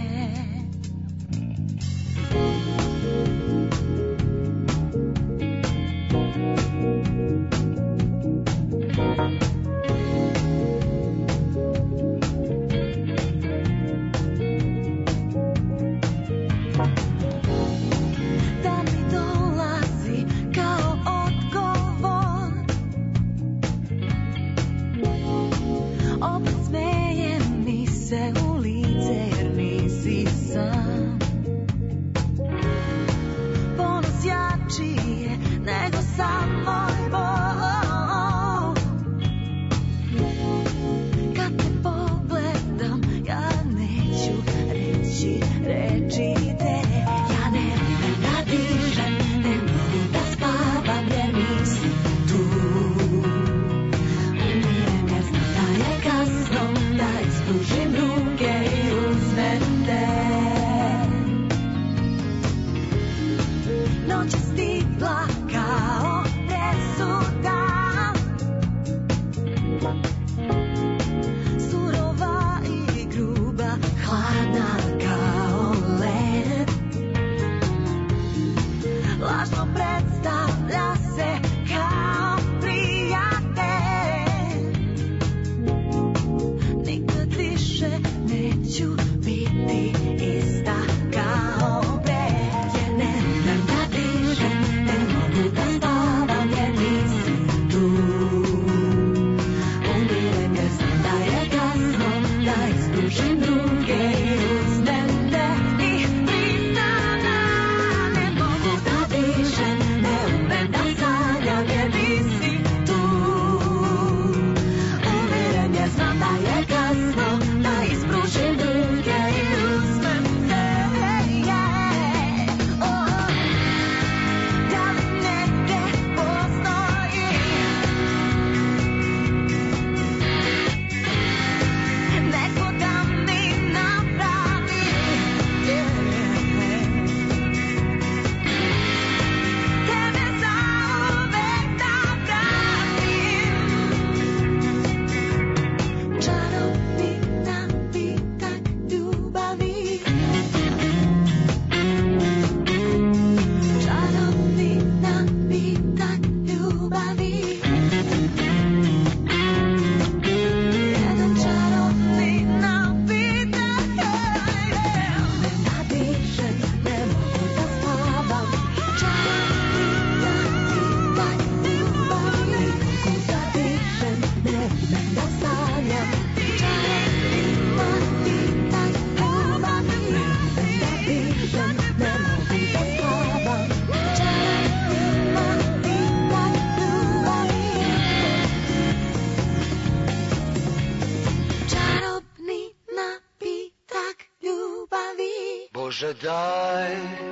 Bože daj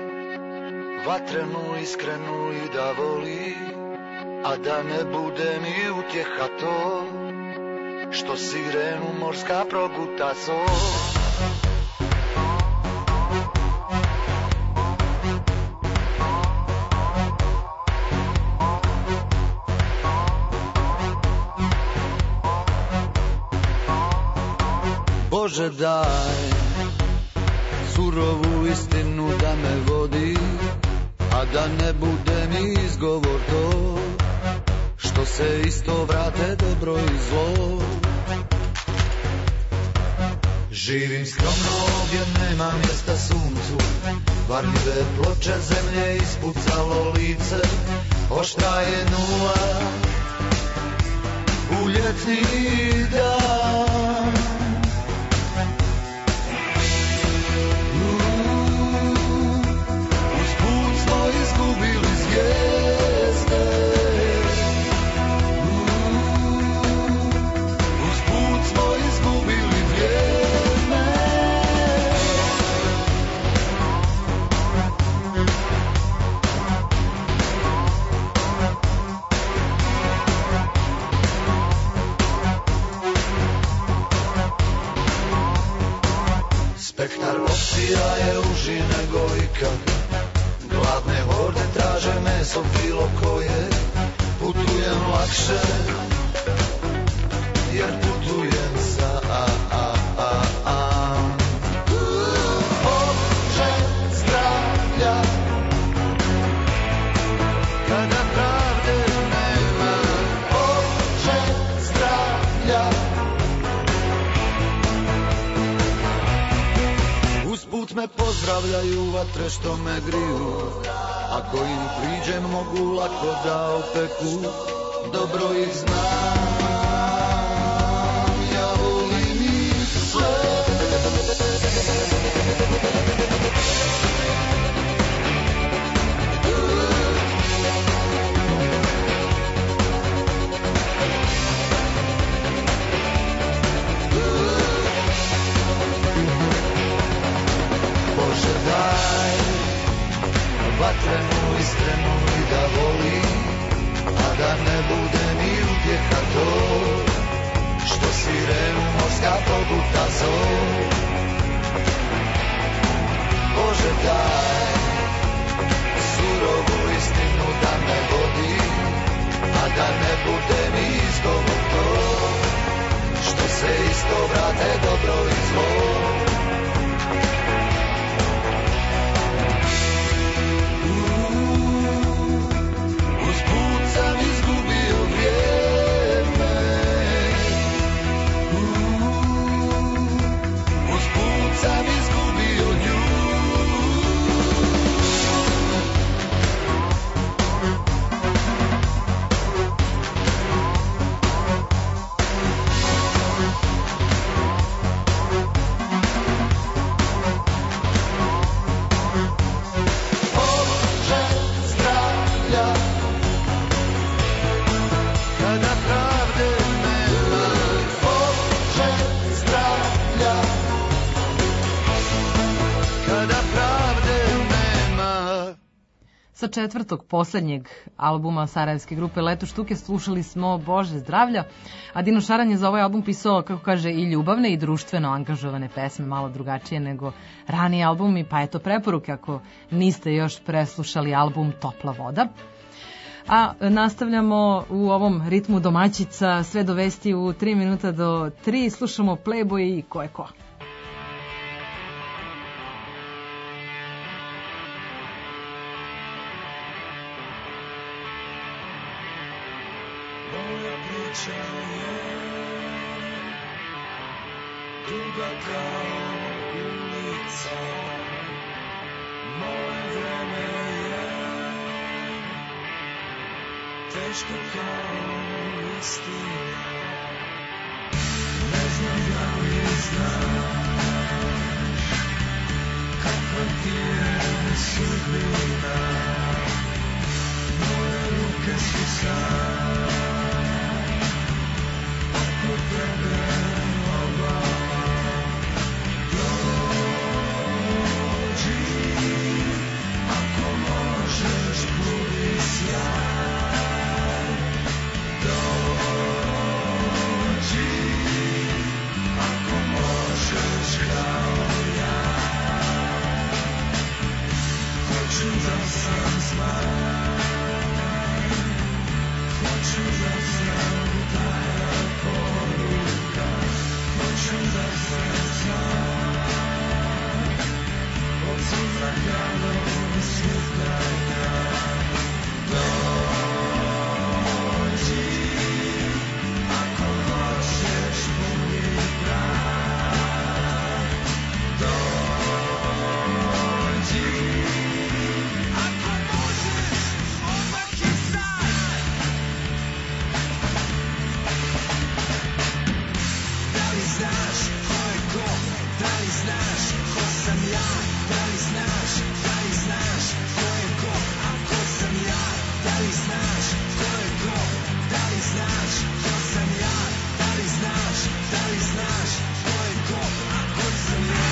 vatrenu iskrenu i da voli, a da ne bude mi utjeha to što sirenu morska proguta so. Bože daj surovu istinu da me vodi, a da ne bude mi izgovor to što se isto vrate dobro i zlo. Živim skromno ovdje, nema mjesta suncu, varljive ploče zemlje ispucalo lice, oštra je nula u ljetni dan. Spektar opcija je uži nego ikad. Gladne horde traže meso bilo koje. Putujem lakše, jer putujem sa a a a a. Bože zdravlja, kada pravde nema. Bože zdravlja. Usput me pozdravljaju vatre što me griju. Ako im priđem mogu lako da opeku. Dobro ih znam, ja volim ih sve. Bože daj vatrenu iskrenu i da volim, a da ne bude mi utjeha to, što sirenu morska pobuta zov. Bože daj surovu istinu da me vodi, a da ne bude mi izgovor to, što se isto vrate dobro i zlo. Sam izgubio vrijeme, usput sam izgubio nju. Bože zdravlja, kada pravde nema. Bože zdravlja, kada pravde nema. Sa četvrtog poslednjeg albuma sarajevske grupe Leto štuke slušali smo Bože zdravlja, a Dino Šaran je za ovaj album pisao, kako kaže, i ljubavne i društveno angažovane pesme, malo drugačije nego raniji albumi, pa eto preporuke ako niste još preslušali album Topla voda. A nastavljamo u ovom ritmu domaćica, sve do vesti u tri minuta do tri, slušamo Playboy i Ko je ko. Moja priča je duga kao ulica, moje vreme je teško kao istina. Ne znam da li znaš kakva ti je sudbina. Moje ruke su sad oko tebe obala. Dođi, ako možeš, budi sjaj. Dođi, ako možeš, kao ja. Hoću da sam zmaj, hoću da sam taja poruka, hoću da sam sam od suzaka do svitanja. Dođi, ako hoćeš, budi prav. Dođi, ako možeš, odmah i sad. Da li znaš ko je ko? Da li znaš ko sam ja? Da li znaš, da li znaš ko je ko? A ko sam ja? Da li znaš ko je ko? Da li znaš ko sam ja? Da li znaš, da li znaš ko je ko? A ko sam ja?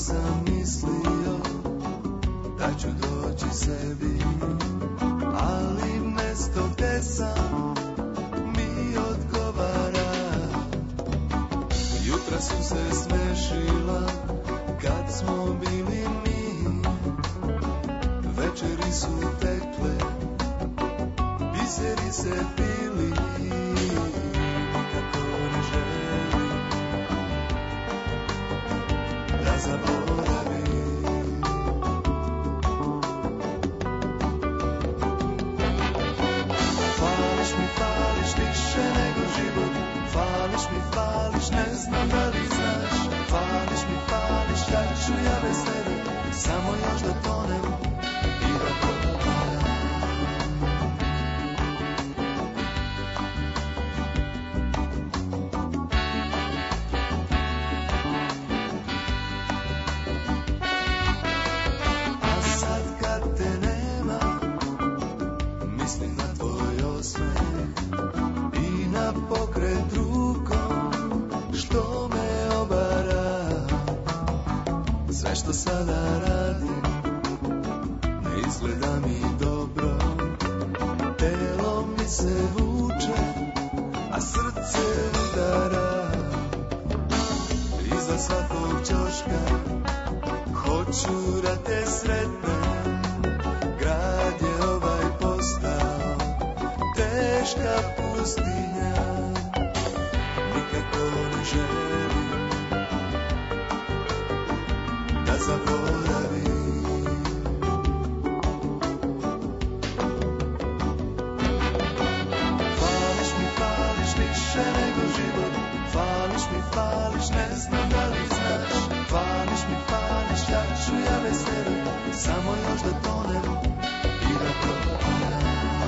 sam mislio da ću doći sebi, ali mesto gde sam mi odgovara. Jutra su se smešila kad smo bili mi, večeri su tekle, biseri se pili. Nikako ne želim da zaboravim. Fališ mi, fališ više nego život, fališ mi, fališ, ne znam da li znaš. Fališ mi, fališ, ja ću ja bez tebe samo još da tonem i da propadam. A sad kad te nema, mislim na tvoj osmeh i na pokret rukom što me obara. Sve što sada radim ne izgleda mi dobro, telo mi se vuče, a srce udara. Iza svakog ćoška hoću da te sretnem, grad je ovaj postao teška pustinja. Nikako ne želim da zaboravim. Fališ mi, fališ više nego život, fališ mi, fališ, ne znam da li znaš. Fališ mi, fališ, ja ću ja bez tebe samo još da tonem i da propadam.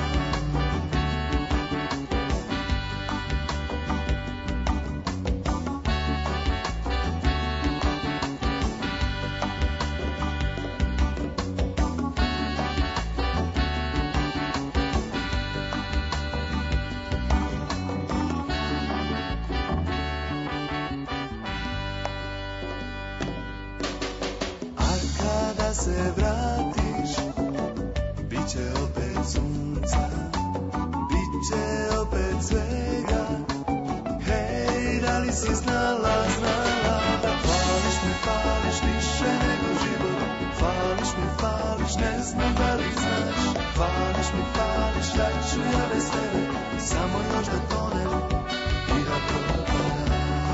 Se vratiš, bit će opet sunca, bit će opet svega. Hej, da li si znala, znala da fališ mi, fališ više nego život, fališ mi, fališ, ne znam da li znaš. Fališ mi, fališ, ja ću ja bez tebe samo još da tonem i da propadam.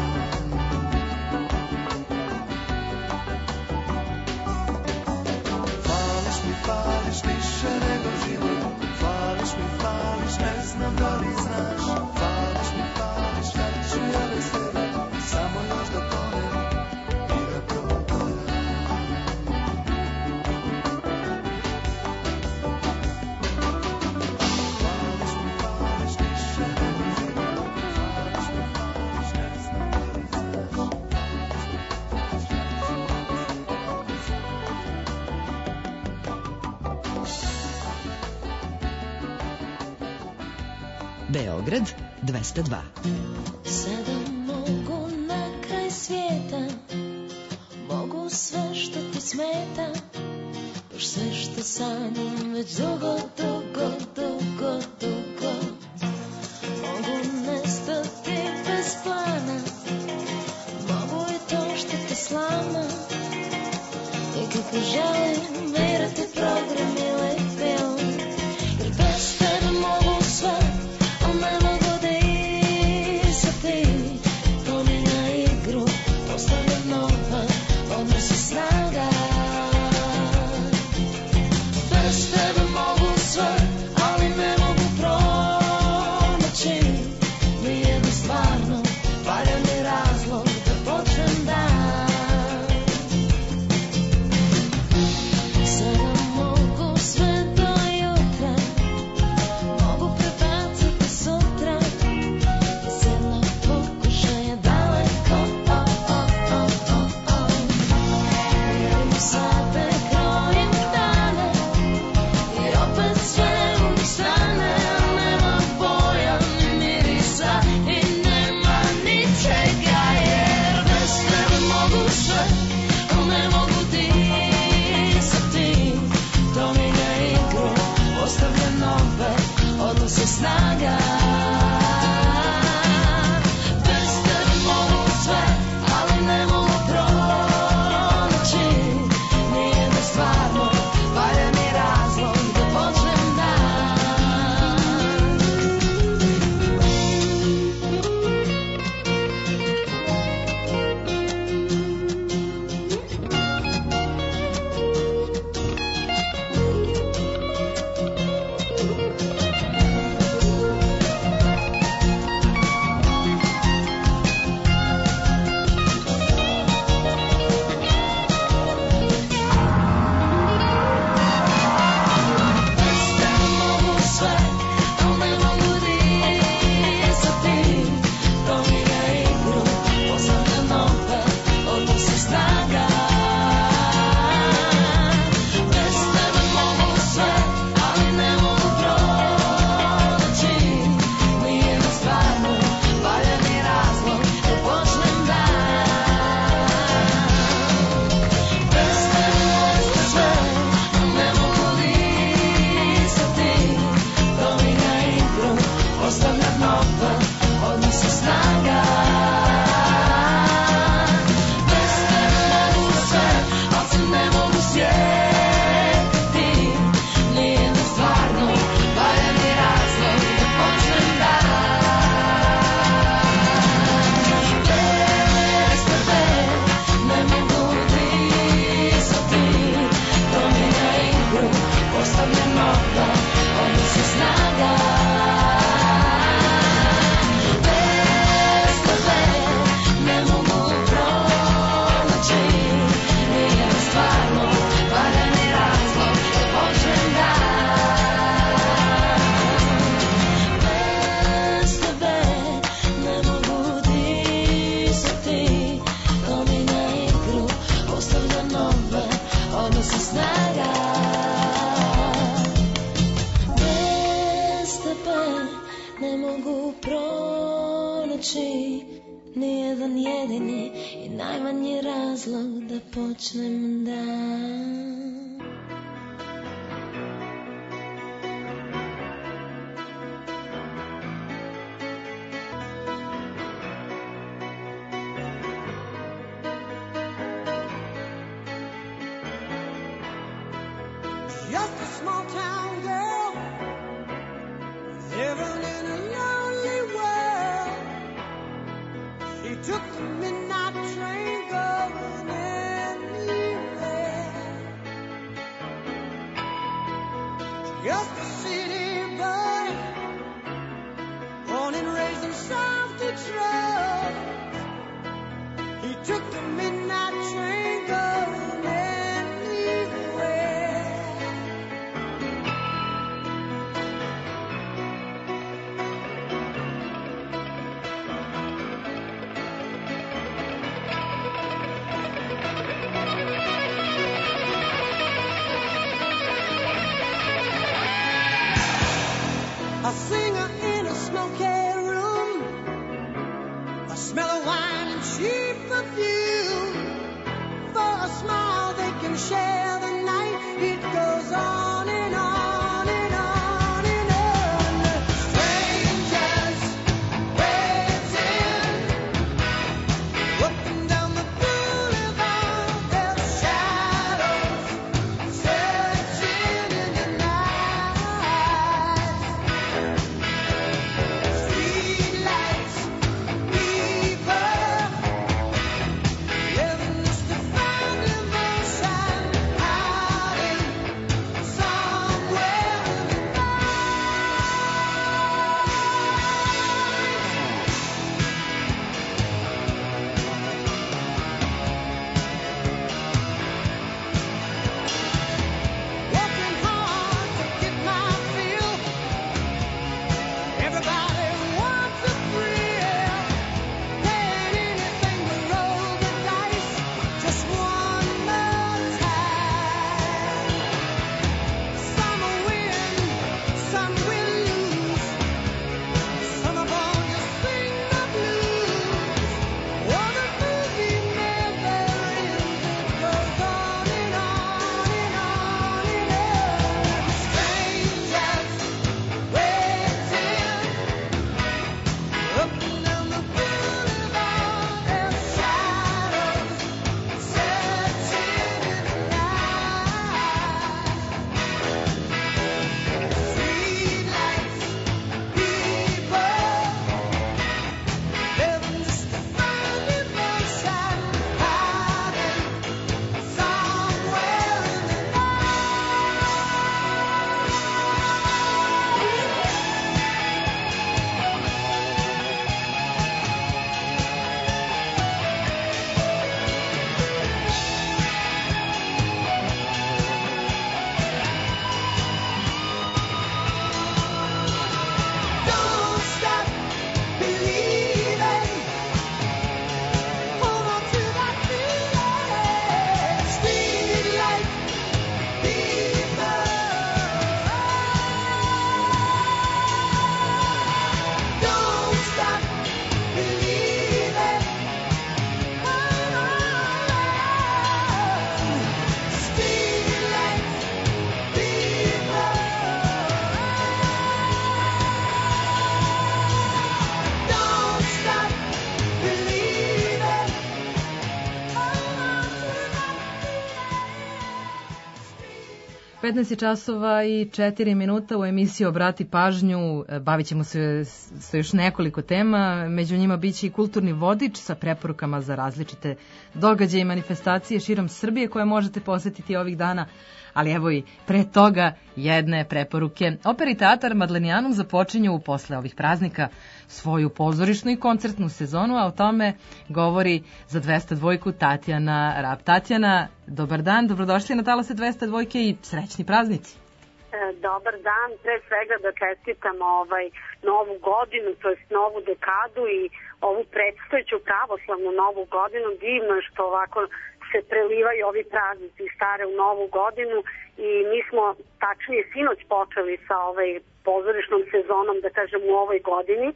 Fališ više nego život, fališ mi, fališ, ne znam da li znaš. Fališ mi, fališ, ja ću ja bez tebe samo još da tonem i da propadam. Fališ mi, fališ više nego život, fališ mi, fališ, ne znam da li znaš. Beograd dvesta dva. Sada mogu na kraj svijeta, mogu sve što ti smeta, baš sve što sanjam već dugo, dugo, dugo, dugo. Mogu nestati bez plana, mogu i to što te slama, i kako želim birati program ili film, jer bez tebe mogu sve, al ne mogu da izati. To mi na igru postavlja nova, odnosi snaga. Bez tebe mogu sve, ali ne mogu pronaći nijedan stvarno valjani razlog da počnem dan. nijedan jedini i najmanji razlog da počnem dan. Just a small town girl living in a lonely world. She took the midnight train going anywhere. Just a city boy, born and raised in South Detroit. He took the midnight train going anywhere. A singer in a smoky room, a smell of wine and cheap perfume. For a smile they can share the night. It goes on and on and on and on. Strangers waiting up and down the boulevard. Their shadows searching in the night. Streetlights, people, living just to find emotion, hiding somewhere in the working hard to get my fill. Everybody wants a thrill. Paying anything to roll the dice just one more time. Some will win, some will lose. Some of all just sing the blues. Oh, the movie never ends. It goes on and on and on and on. Strangers waiting up and down the boulevard. Their shadows searching in the night. Streetlights, people, living just to find emotion, hiding somewhere in the Don't stop believing. Hold on to that feeling. Streetlight people. Don't stop believing. Hold on. Streetlight people. Don't stop believing. Hold on to that petnaest je časova i četiri minuta u emisiji Obrati pažnju. E, Bavit ćemo se sa još nekoliko tema. Među njima biće i kulturni vodič sa preporukama za različite događaje i manifestacije širom Srbije koje možete posetiti ovih dana. Ali evo i pre toga jedne preporuke. Opera i teatar Madlenijanum započinju posle ovih praznika svoju pozorišnu i koncertnu sezonu, a o tome govori za dvesta dvojku Tatjana Rap. Tatjana, dobar dan, dobrodošli na Talase dvesta dvojke i srećni praznici. E, Dobar dan, pre svega da čestitam ovaj novu godinu, to jest novu dekadu i ovu predstojeću pravoslavnu novu godinu. Divno je što ovako se prelivaju ovi praznici stare u novu godinu i mi smo tačnije sinoć počeli sa ovaj pozorišnom sezonom, da kažem, u ovoj godini.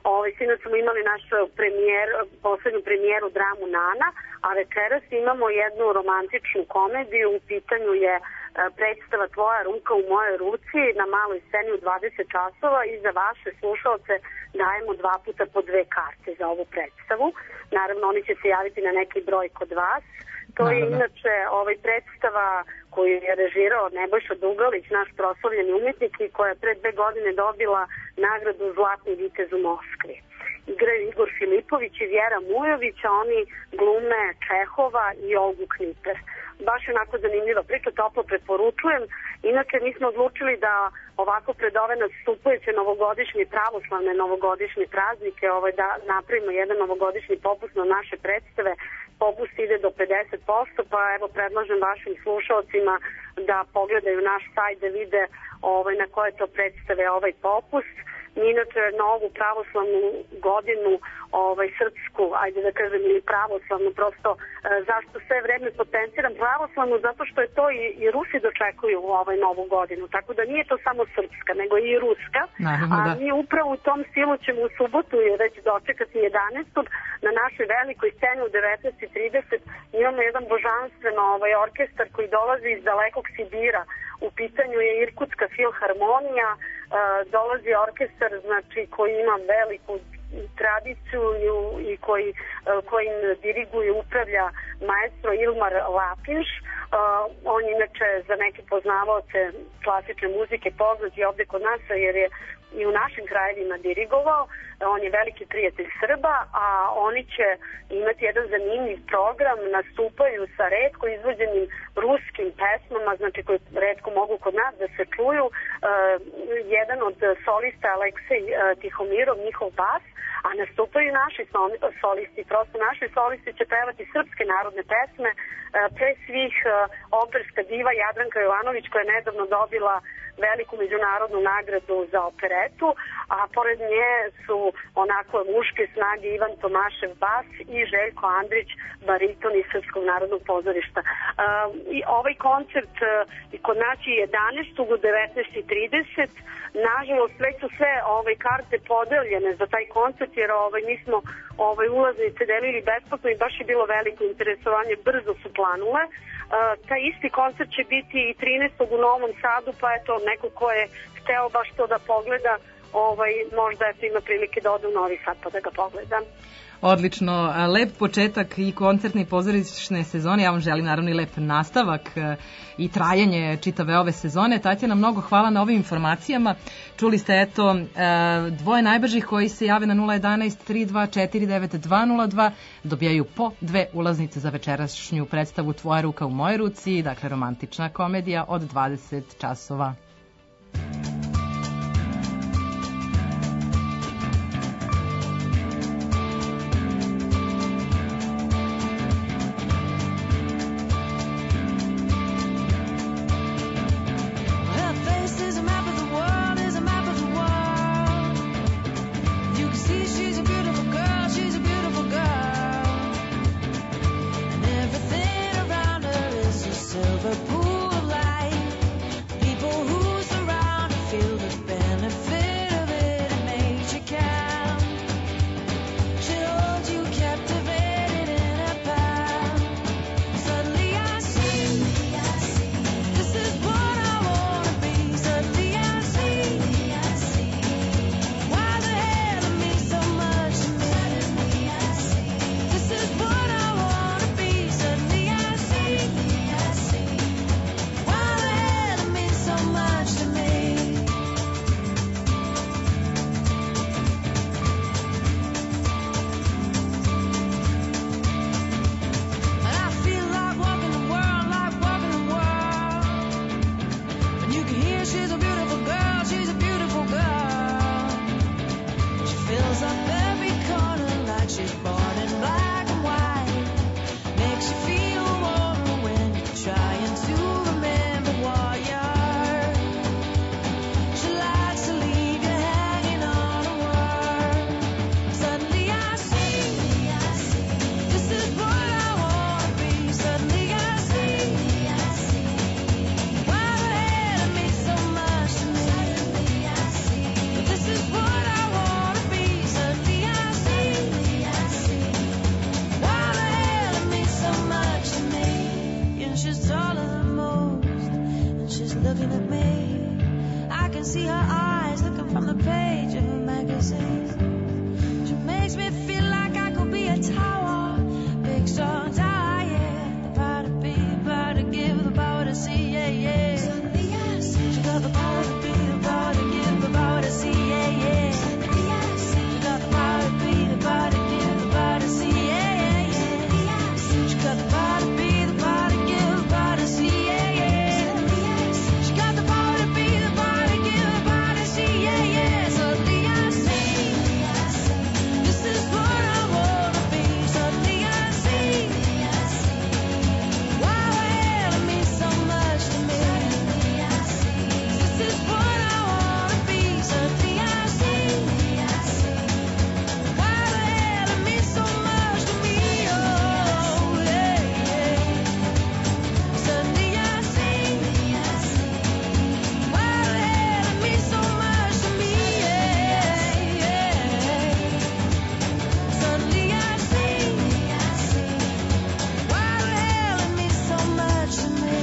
Ovaj, sinoć smo imali našu premijer, poslednju premijeru dramu Nana, a večeras imamo jednu romantičnu komediju. U pitanju je e, predstava Tvoja ruka u mojoj ruci na maloj sceni u dvadeset časova i za vaše slušalce dajemo dva puta po dve karte za ovu predstavu. Naravno, oni će se javiti na neki broj kod vas. To je inače ovaj predstava koju je režirao Nebojša Dugalić, naš proslavljeni umetnik, i koja je pre dve godine dobila nagradu Zlatni vitez u Moskvi. Igraju Igor Filipović i Vjera Mujović, a oni glume Čehova i Olgu Kniper. Baš onako zanimljiva priča, toplo preporučujem. Inače, mi smo odlučili da ovako pred ove nastupujuće novogodišnje, pravoslavne novogodišnje praznike, ovaj, da napravimo jedan novogodišnji popust na naše predstave. Popust ide do pedeset posto, pa evo predlažem vašim slušalcima da pogledaju naš sajt da vide ovaj, na koje to predstave ovaj popust. Mi inače novu pravoslavnu godinu, ovaj, srpsku, ajde da kažem, ili pravoslavnu, prosto e, zašto sve vreme potenciram pravoslavnu, zato što je to i, i Rusi dočekuju u ovaj novu godinu, tako da nije to samo srpska, nego i ruska. Naravno, a da. Mi upravo u tom stilu ćemo u subotu je već dočekati jedanaestog na našoj velikoj sceni u devetnaest i trideset. Imamo jedan božanstveno ovaj, orkestar koji dolazi iz dalekog Sibira. U pitanju je Irkutska filharmonija, e, dolazi orkestar, znači, koji ima veliku tradiciju i koji, kojim diriguje i upravlja maestro Ilmar Lapinš. On inače za neke poznavaoce klasične muzike poznat je ovde kod nas jer je i u našim krajevima dirigovao. On je veliki prijatelj Srba, a oni će imati jedan zanimljiv program, nastupaju sa retko izvođenim ruskim pesmama, znači koje retko mogu kod nas da se čuju. Uh, jedan od solista Aleksej uh, Tihomirov, njihov bas, a nastupaju naši solisti. Prosto naši solisti će pevati srpske narodne pesme, uh, pre svih uh, operska diva Jadranka Jovanović, koja je nedavno dobila veliku međunarodnu nagradu za operetu, a pored nje su onako muške snage Ivan Tomašev bas i Željko Andrić bariton iz Srpskog narodnog pozorišta. Uh, i ovaj koncert uh, kod nas je jedanaestog u devetnaest i trideset. Nažalost, već su sve ove karte podeljene za taj koncert, jer ovaj, mi smo ovaj, ulaznice delili besplatno i baš je bilo veliko interesovanje, brzo su planule. Uh, taj isti koncert će biti i trinaestog u Novom Sadu, pa eto, neko ko je hteo baš to da pogleda, ovaj, možda eto, ima prilike da ode u Novi Sad pa da ga pogleda. Odlično, lep početak i koncertne i pozorišne sezone. Ja vam želim naravno i lep nastavak i trajanje čitave ove sezone. Tatjana, mnogo hvala na ovim informacijama. Čuli ste eto dvoje najbržih koji se jave na nula jedanaest tri dva četiri devet dva nula dva, dobijaju po dve ulaznice za večerašnju predstavu Tvoja ruka u mojoj ruci, dakle romantična komedija od dvadeset časova. Silver pool of light, people who surround her the page of a magazine. She makes me feel like I could be a tower, big strong tower, yeah. The power to be, the power to give, the power to see, yeah, yeah. Suddenly I see she got the power to be, the power to give, the power to see, yeah, yeah. Suddenly I see she got the power to be, the power to give, the power to see, yeah, yeah, yeah. Suddenly I see she got the power to be, the power to give, the power to see, yeah, yeah. Suddenly I see she got the power to be, the power to give, the power to see, yeah, yeah. Suddenly I see this is what I wanna be. Suddenly I see why the hell it means so much to me. This is what I wanna be. Suddenly I see why the hell it means so much to me. Oh, yeah, yeah. Suddenly I see why the hell it means so much to me. Yeah, yeah. Suddenly I see why the hell it means so much to me.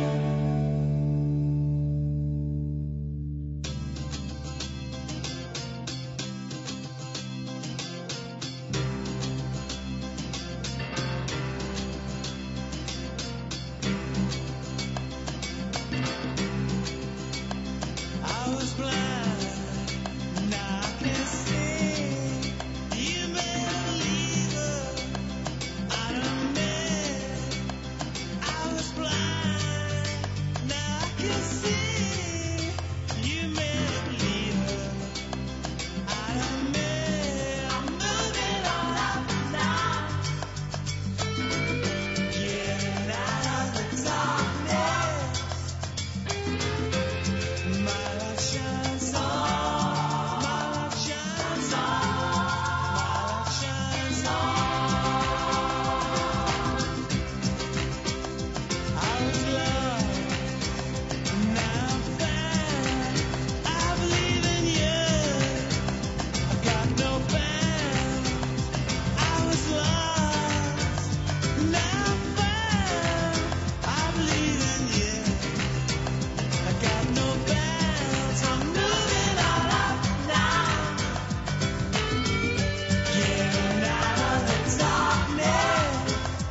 I was blind, now I can see. You better believe her. I done met. I was blind, now I can see. You better believe her. I done met. I'm moving on up and down, getting out of the darkness. My light shines on, my light shines on, my light shines on. I was lost, now I'm found. I believe in you, I've got no bounds. I was lost, now I'm found. I believe in you, I got no bounds. I'm moving all up and down, getting out of the darkness.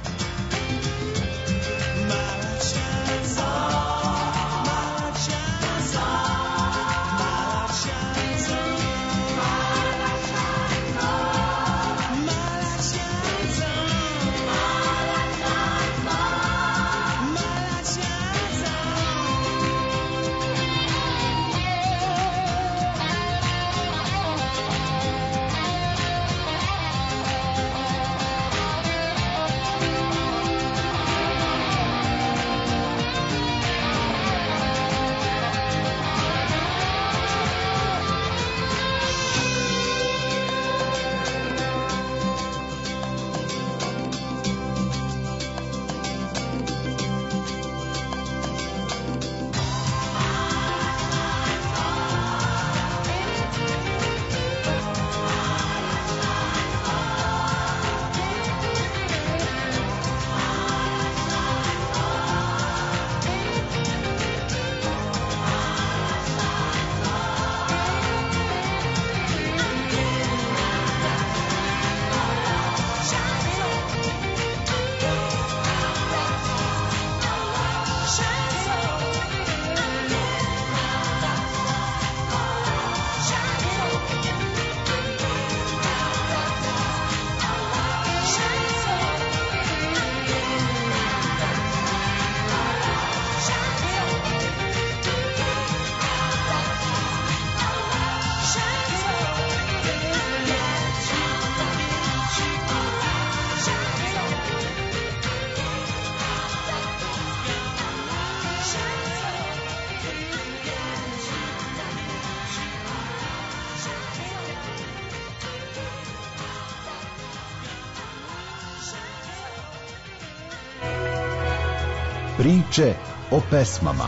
My light shines on, my light shines on, my light shines on, my light shines on, my light shines on, my light shines on, my light shines on. Priče o pesmama.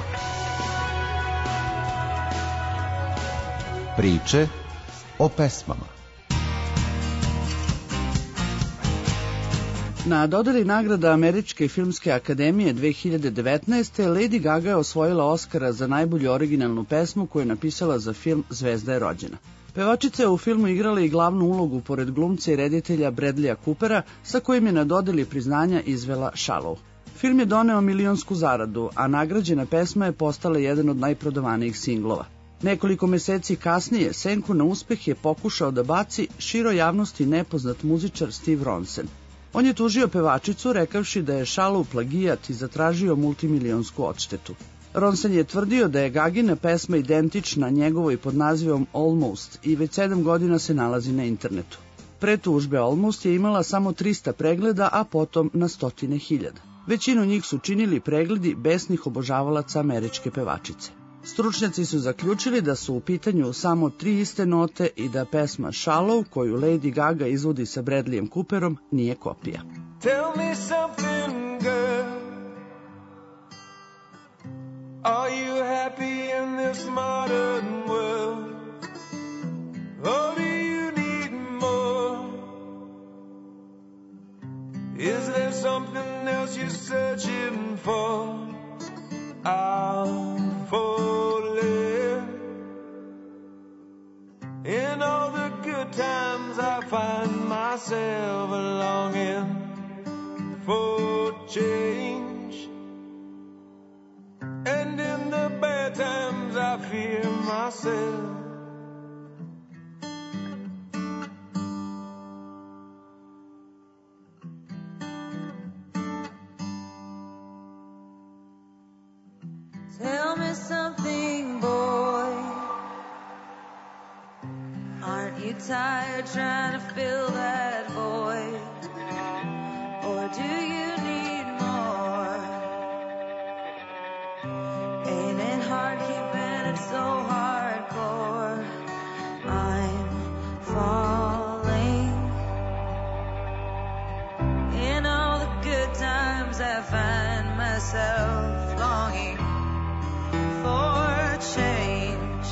Priče o pesmama. Na dodeli nagrada Američke filmske akademije dve hiljade devetnaeste. Lady Gaga je osvojila Oscara za najbolju originalnu pesmu koju je napisala za film Zvezda je rođena. Pevačica je u filmu igrala i glavnu ulogu pored glumca i reditelja Bradleya Coopera, sa kojim je na dodeli priznanja izvela Shallow. Film je doneo milionsku zaradu, a nagrađena pesma je postala jedan od najprodavanijih singlova. Nekoliko meseci kasnije senku na uspeh je pokušao da baci široj javnosti nepoznat muzičar Steve Ronsen. On je tužio pevačicu rekavši da je Shallow plagijat i zatražio multimilionsku odštetu. Ronsen je tvrdio da je Gagina pesma identična njegovoj pod nazivom Almost i već sedam godina se nalazi na internetu. Pre tužbe Almost je imala samo trista pregleda, a potom na stotine hiljada. Većinu njih su činili pregledi besnih obožavalaca američke pevačice. Stručnjaci su zaključili da su u pitanju samo tri iste note i da pesma Shallow, koju Lady Gaga izvodi sa Bradleyem Cooperom, nije kopija. Tell me something, girl. Are you happy in this modern world? Or do you need more? Is there something else you're searching for? I'm falling. In all the good times I find myself longing for change. And in the bad times I fear myself. Tell me something, boy. Aren't you tired trying to fill that void? Or do you need more? Ain't it hard keeping it so hardcore? I'm falling. In all the good times I find myself longing for change,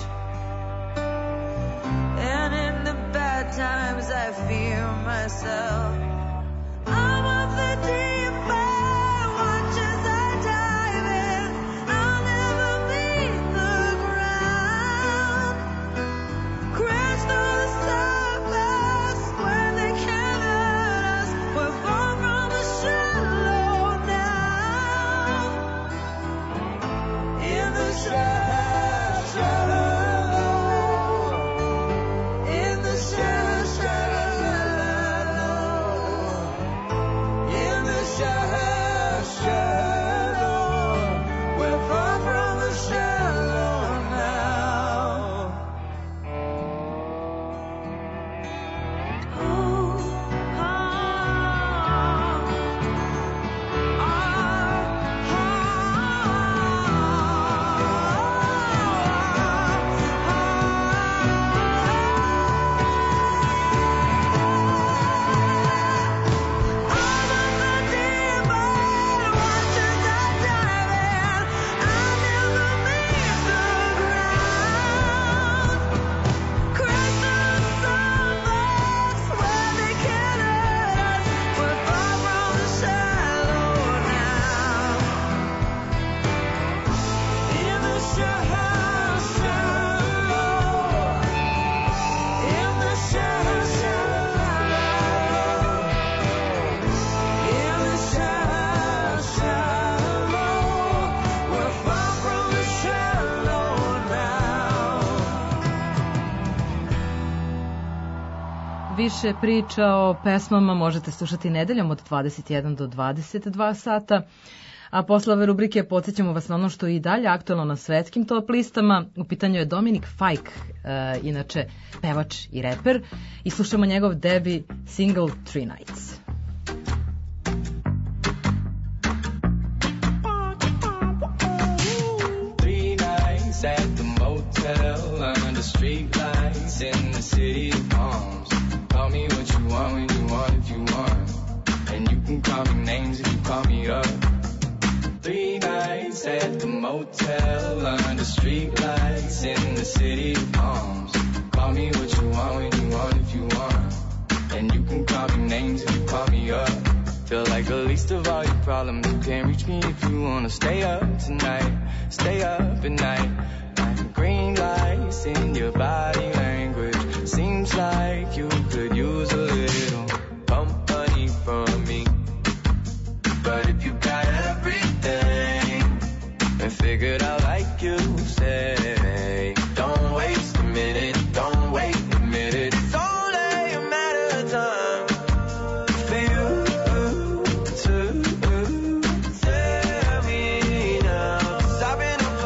and in the bad times I fear myself. I'm of the deep end, watch as I dive in. I'll never meet the ground. Crash through the surface where they can't hurt us. We're far from the shallow now. In the shallow, shallow, in the shallow, shallow, in the shallow, shallow, we're far from the shallow now. Ooh, ah, Više priča o pesmama možete slušati nedeljom od dvadeset jedan do dvadeset dva sata, a posle ove rubrike podsjećamo vas na ono što je i dalje aktualno na svetskim top listama. U pitanju je Dominic Fike, e, inače pevač i reper, i slušamo njegov debi single Three Nights. Three nights at the motel under street lights in the city of palms. Call me what you want when you want if you want, and you can call me names if you call me up. Three nights at the motel under street lights in the city of palms. Call me what you want when you want if you want, and you can call me names if you call me up. Feel like the least of all your problems. You can't reach me if you wanna stay up tonight. Stay up at night. Like green lights in your body language. Seems like you could use a little company from me. But if you got everything and figured out like you say, don't waste a minute, don't wait a minute. It's only a matter of time for you to tell me now. 'Cause I've been up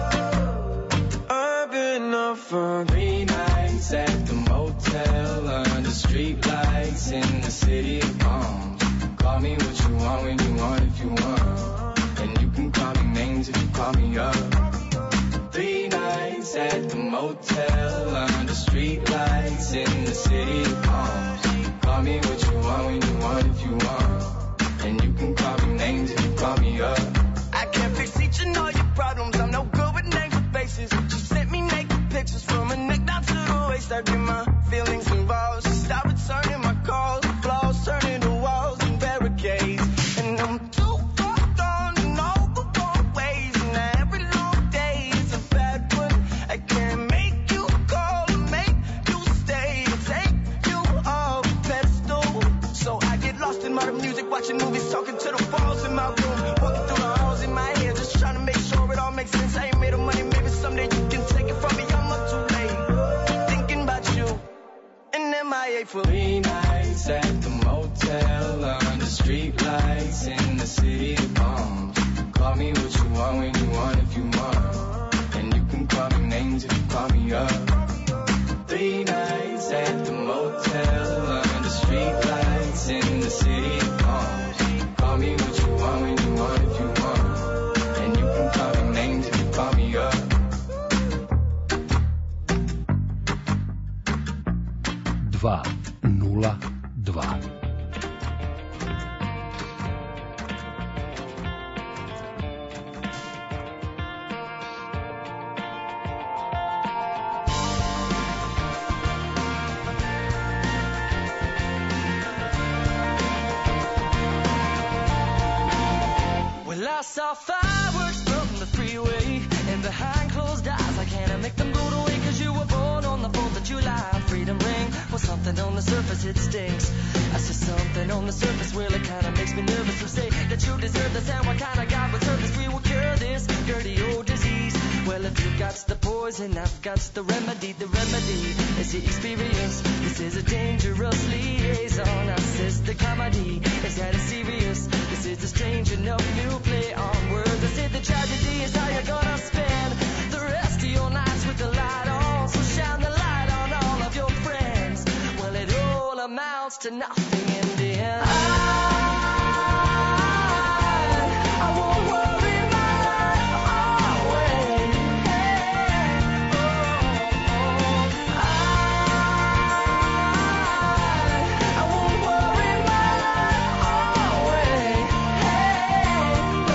for, I've been up for three nights at the motel under street lights in the city of palms. Call me what you want when you want if you want, and you can call me names if you call me up. Three nights at the motel under street lights in the city of palms. Call me what you want when you want if you want, and you can call me names if you call me up. I can't fix each and all your problems. I'm no good with names or faces. She sent me naked pictures from her neck down to the waist. I get my feelings involved. She stopped returning my calls. Flaws turning to walls and barricades. And I'm too far gone in all the wrong ways. And every long day is a bad one. I can't make you call or make you stay or take you off the pedestal. So I get lost in modern music, watching movies, talking to the walls in my room, walking through the halls in my head, just trying to make sure it all makes sense. I ain't made of money, maybe someday you can take it from me. I'm up too late, thinking about you, and M I A for three nights at the motel under street lights in the city of palms. Call me what you want when you want if you want, and you can call me names if you call me up. Three nights at the motel under street lights in the city of palms. Call me what you want when you want if you want, and you can call me names if you call me up. dva nula dva. Well, I saw fireworks from the freeway, and behind closed eyes I can't make them go away. 'Cause you were born on the fourth of July. Freedom ring, well, something on the surface it stinks. I see something on the surface, well, it kinda makes me nervous. So say that you deserve this, and what kind of God would serve this? We will cure this dirty old disease. Well, if you got the poison, I've got the remedy. The remedy is the experience. This is a dangerous liaison. I says the comedy is that it's serious. This is a strange enough new play on words. I said the tragedy is how you're gonna spend the rest of your nights with the light on. So shine the light on all of your friends. Well, it all amounts to nothing in the end. I, I won't worry my life away. Hey, oh, I, I won't worry my life away. Hey,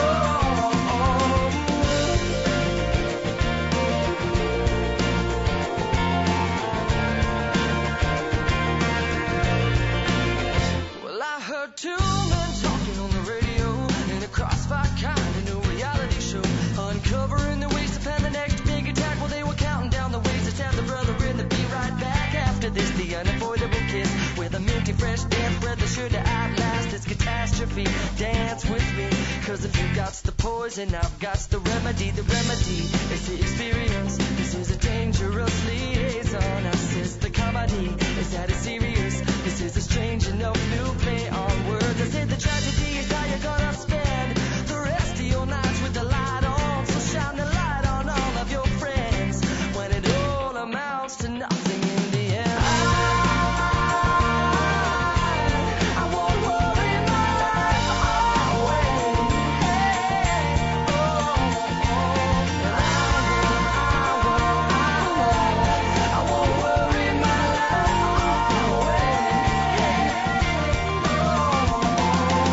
well, I heard two men talking on the radio in a crossfire kind of new reality show, uncovering the ways to plan the next big attack. Well, they were counting down the ways to stab the brother in the be right back after this. The unavoidable kiss with a minty fresh dance breath that should outlast this catastrophe. Dance with me, 'cause if you got the poison, I've got the remedy. The remedy is the experience. This is a dangerous liaison. I says the comedy is that it's serious. This is a strange enough new play on words. I said the tragedy is how you're gonna spend the rest of your nights with the light on. So shine the light on all of your friends when it all amounts to nothing in the end. I, I won't worry my life away. Hey, oh, oh, I won't, I won't, I won't worry my life away. Hey, oh, oh.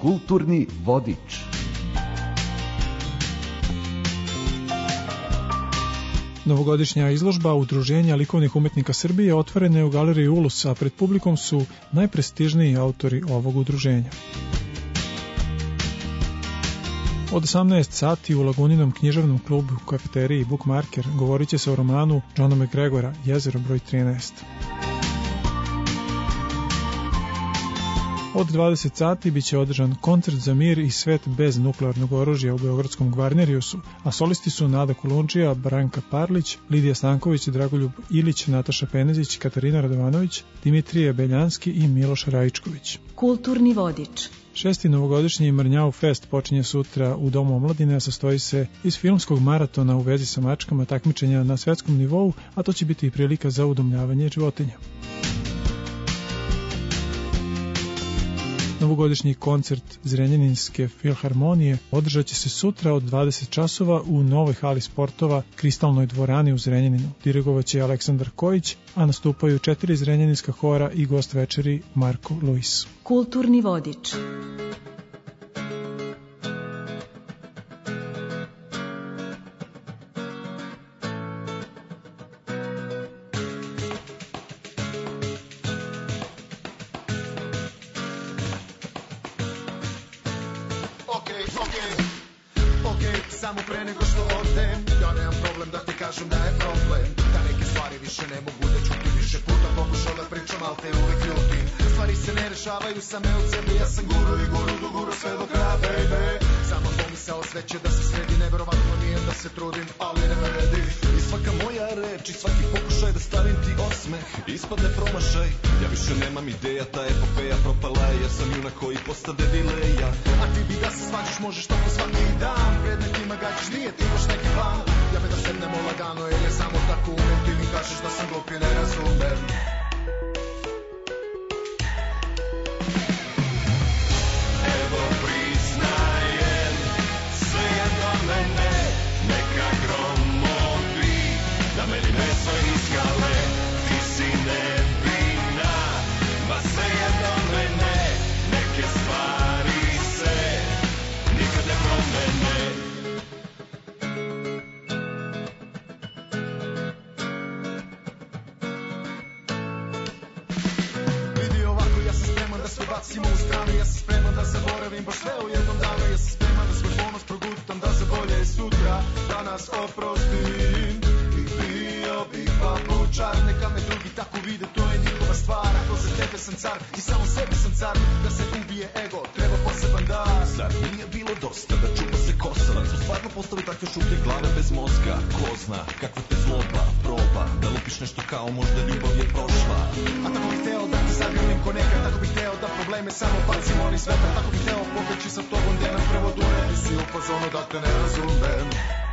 Kulturni vodič. Novogodišnja izložba Udruženja likovnih umetnika Srbije otvorena je u galeriji Ulus, a pred publikom su najprestižniji autori ovog udruženja. Od osamnaest sati u Laguninom književnom klubu u kafeteriji Bookmarker govorit će se o romanu Johna McGregora Jezero broj trinaest. Od dvadeset sati biće održan koncert za mir i svet bez nuklearnog oružja u Beogradskom Gvarneriusu, a solisti su Nada Kulundžija, Branka Parlić, Lidija Stanković, Dragoljub Ilić, Nataša Penezić, Katarina Radovanović, Dimitrije Beljanski i Miloš Rajičković. Kulturni vodič. Šesti novogodišnji Mrnjau Fest počinje sutra u Domu omladine, a sastoji se iz filmskog maratona u vezi sa mačkama, takmičenja na svetskom nivou, a to će biti i prilika za udomljavanje životinja. Novogodišnji koncert Zrenjaninske filharmonije održat će se sutra od dvadeset časova u novoj hali sportova Kristalnoj dvorani u Zrenjaninu. Dirigovaće Aleksandar Kojić, a nastupaju četiri zrenjaninska hora i gost večeri Marko Luis. Kulturni vodič. Samo pre nego što odem, ja nemam problem da ti kažem da je problem, da neke stvari više ne mogu da čutim. Više puta pokušao da pričam, al te uvek ljutim. Stvari se ne rešavaju same od sebe, ja sam guru i guru do guru sve do kraja, baby. Samo pomisao sve će da se sredi, neverovatno nije da se trudim, ali ne vredi. I svaka moja reč i svaki pokušaj da stavim ti osmeh ispadne promašaj. Ja više nemam ideja, ta epopeja propala je, jer sam junak koji postade dileja. A ti bi da se svađaš, možeš tako svaki dan, predmetima gađaš, nije ti još neki plan. Ja bi da sednemo lagano, jer je samo tako umem, ti mi kažeš da sam glup i ne razumem. Evo priznajem, sve je do mene, neka gromovi, da meni meso iz skale, ti si nebina, ma sve je do mene, neke stvari se nikad ne promene. Bacimo u stranu, ja sam spreman da zaboravim baš sve u jednom danu. Ja sam spreman da svoj ponos progutam, da za bolje sutra danas oprostim. I bio bih papučar, neka me drugi tako vide, to je njihova stvar. Ako za tebe sam car i samo sebi sam car, da se ubije ego, treba poseban dar. Zar nije bilo dosta da čupa se kosa, da smo stvarno postali takve šuplje glave bez mozga? Ko zna kakva te zloba proba, da lupiš nešto kao možda ljubav je prošla. A tako bih hteo da ti zagrlim ko nekad, tako bih hteo da probleme samo bacim oni sveta, tako bih hteo pobeći sa tobom gde nam prvo dure. Ti si u fazonu da te ne razumem.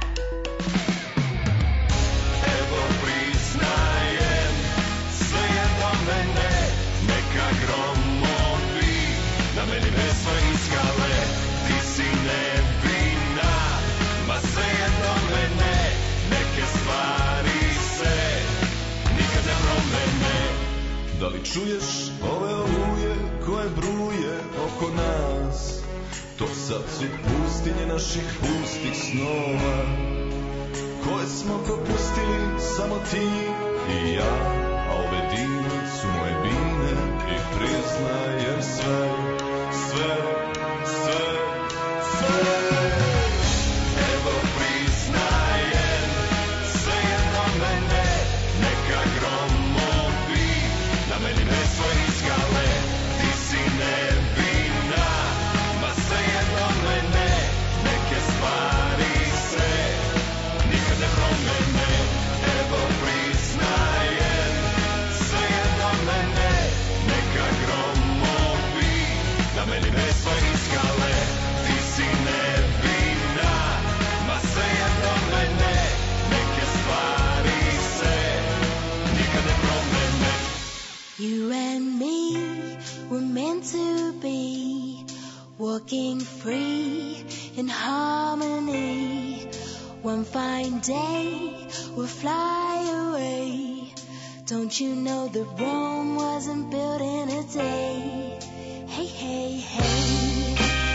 Evo priznajem, sve je do mene, neka gromovi, da meni meso iz skale, ti si nevina, ma sve je do mene, neke stvari se nikad ne promene. Da li čuješ ove oluje koje bruje oko nas? To sad su pustinje naših pustih snova, koje smo propustili samo ti i ja. A ove dine su moje bine i priznajem sve, sve, sve, sve. Evo priznajem, sve je do mene, neka gromovi, da meni meso iz skale, ti si nevina, ma sve je do mene, neke stvari se nikad ne promene. Evo priznajem, sve je do mene, neka gromovi, da meni meso iz skale, ti si nevina, ma sve je do mene, neke stvari se nikad ne promene. You and me were meant to be, walking free in harmony. One fine day we'll fly away. Don't you know that Rome wasn't built in a day? Hey, hey, hey.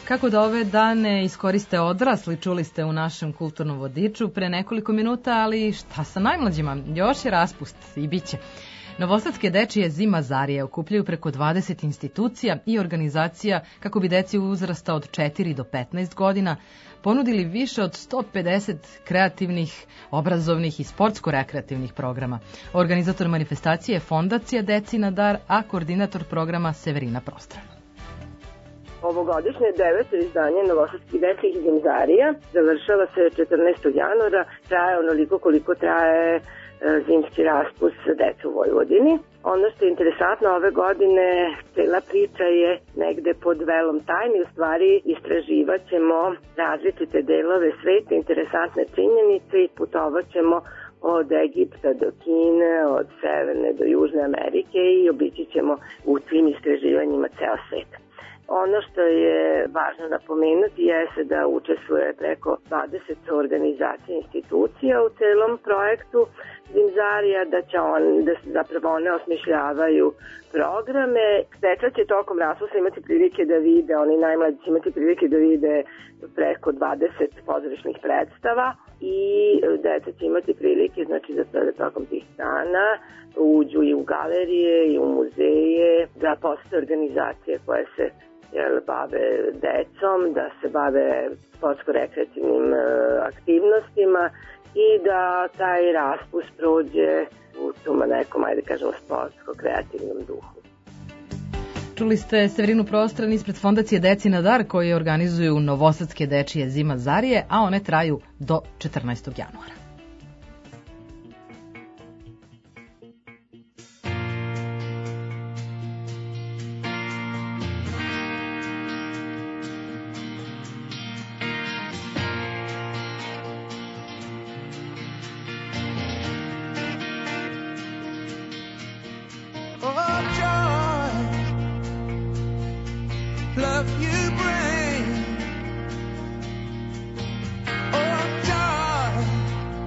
Kako da ove dane iskoriste odrasli, čuli ste u našem kulturnom vodiču pre nekoliko minuta, ali šta sa najmlađima? Još je raspust i bit će. Novosadske dečije Zima Zarije okupljaju preko dvadeset institucija i organizacija kako bi deci uzrasta od četiri do petnaest godina ponudili više od sto pedeset kreativnih, obrazovnih i sportsko-rekreativnih programa. Organizator manifestacije je Fondacija Deci na dar, a koordinator programa Severina Prostrana. Ovogodišnje deveto izdanje Novosadskih dečijih Zimzarija završava se četrnaestog januara, traje onoliko koliko traje zimski raspust dece u Vojvodini. Ono što je interesantno ove godine, cela priča je negde pod velom tajni, u stvari istraživat ćemo različite delove sveta, interesantne činjenice i putovat ćemo od Egipta do Kine, od Severne do Južne Amerike i obići ćemo u tim istraživanjima ceo svet. Ono što je važno napomenuti jeste da učestvuje preko dvadeset organizacija i institucija u celom projektu Zimzarija, da će on, da zapravo one osmišljavaju programe. Deca će tokom raspusta imati prilike da vide, oni najmlađi će imati prilike da vide preko dvadeset pozorišnih predstava i deca će imati prilike, znači da sada tokom tih dana uđu i u galerije i u muzeje, da posete organizacije koje se jel, bave decom, da se bave sportsko-rekreativnim uh, aktivnostima i da taj raspust prođe u tom nekom, ajde kažemo, sportsko-kreativnom duhu. Čuli ste Severinu Prostran ispred Fondacije Deci na dar koje organizuju Novosadske dečije Zima Zarije, a one traju do četrnaestog januara. Love you bring, oh joy,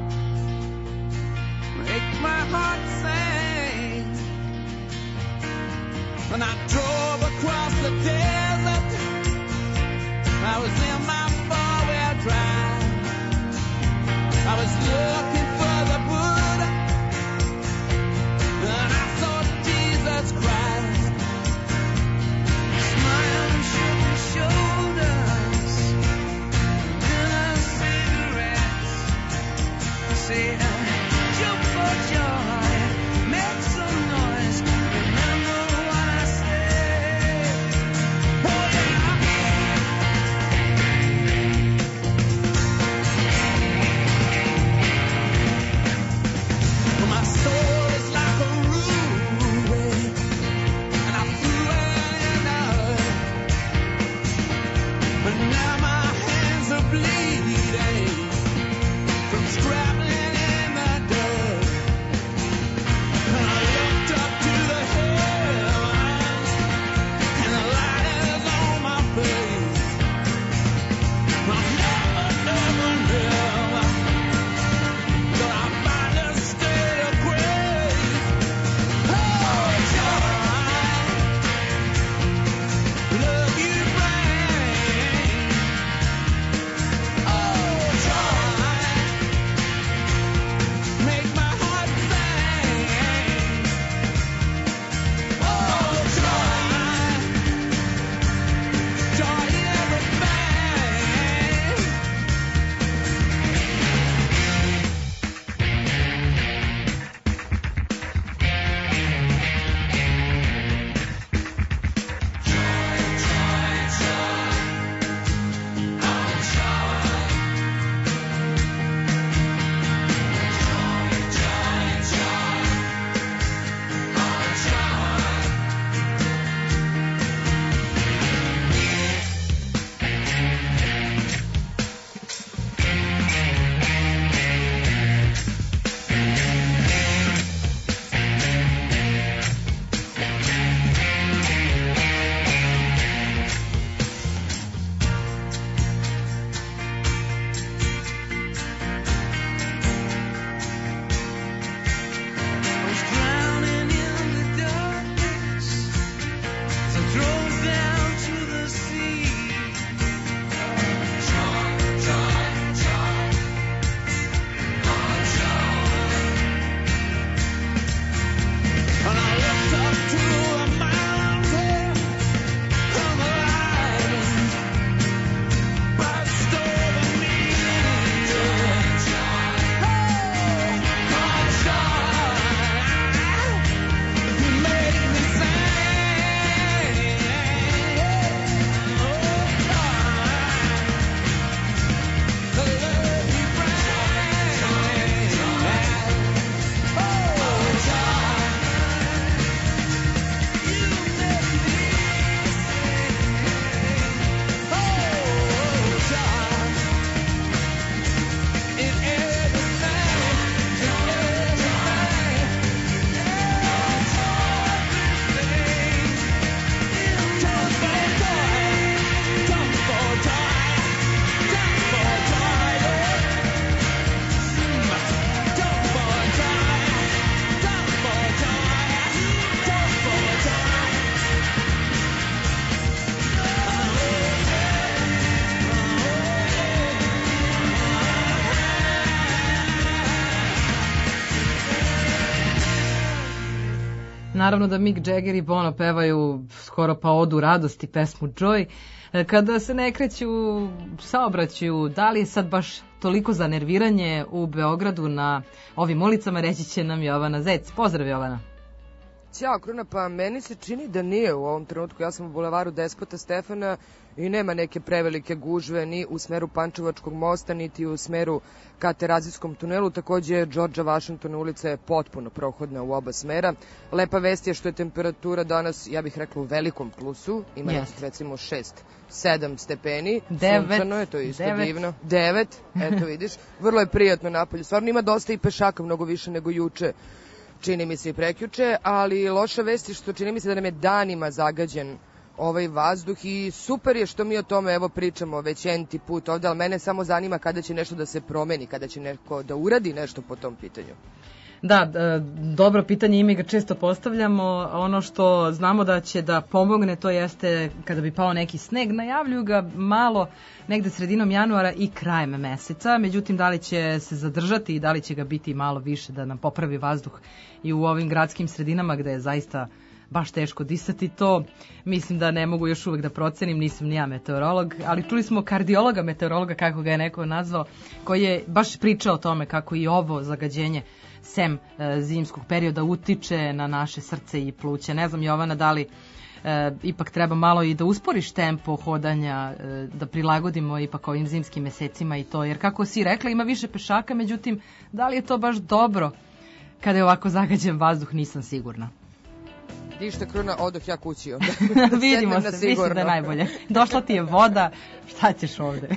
naravno da Mick Jagger i Bono pevaju skoro pa odu radosti pesmu Joy. Kada se ne kreću saobraćaju, da li je sad baš toliko za nerviranje u Beogradu na ovim ulicama, reći će nam Jovana Zec. Pozdrav, Jovana. Ćao, Kruna, pa meni se čini da nije u ovom trenutku. Ja sam u bulevaru Despota Stefana i nema neke prevelike gužve ni u smeru Pančevačkog mosta, niti u smeru ka Terazijskom tunelu. Takođe, Đorđa Vašingtona ulica je potpuno prohodna u oba smera. Lepa vest je što je temperatura danas, ja bih rekla, u velikom plusu. Ima nas yes. recimo šest sedam stepeni. devet Sunčano je, to je isto divno. devet eto vidiš. Vrlo je prijatno napolju. Stvarno ima dosta i pešaka, mnogo više nego juče. Čini mi se i prekjuče, ali loša vest je što čini mi se da nam je danima zagađen ovaj vazduh i super je što mi o tome evo pričamo već enti put ovde, ali mene samo zanima kada će nešto da se promeni, kada će neko da uradi nešto po tom pitanju. Da, dobro pitanje i mi ga često postavljamo. Ono što znamo da će da pomogne, to jeste kada bi pao neki sneg, najavljuju ga malo negde sredinom januara i krajem meseca, međutim da li će se zadržati i da li će ga biti malo više da nam popravi vazduh i u ovim gradskim sredinama gde je zaista baš teško disati, to mislim da ne mogu još uvek da procenim, nisam ni ja meteorolog, ali čuli smo kardiologa meteorologa, kako ga je neko nazvao, koji je baš pričao o tome kako i ovo zagađenje sem e, zimskog perioda utiče na naše srce i pluća. Ne znam, Jovana, da li e, ipak treba malo i da usporiš tempo hodanja, e, da prilagodimo ipak ovim zimskim mesecima i to, jer kako si rekla, ima više pešaka, međutim, da li je to baš dobro kada je ovako zagađen vazduh, nisam sigurna. Ništa, Kruna, odoh ja kući onda. Vidimo se, mislim da je najbolje. Došla ti je voda, šta ćeš ovde?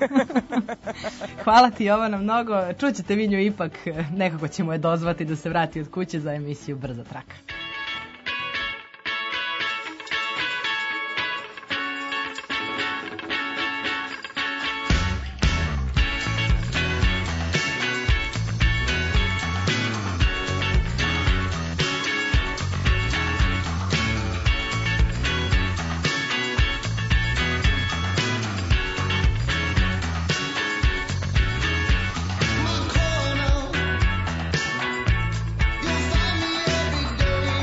Hvala ti, Jovana, mnogo. Čućete vi nju ipak, nekako ćemo je dozvati da se vrati od kuće za emisiju Brza traka. You'll find me every day.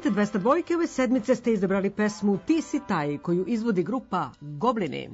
Slušate dvesta dvojke, ove sedmice ste izabrali pesmu Ti si taj, koju izvodi grupa Goblini.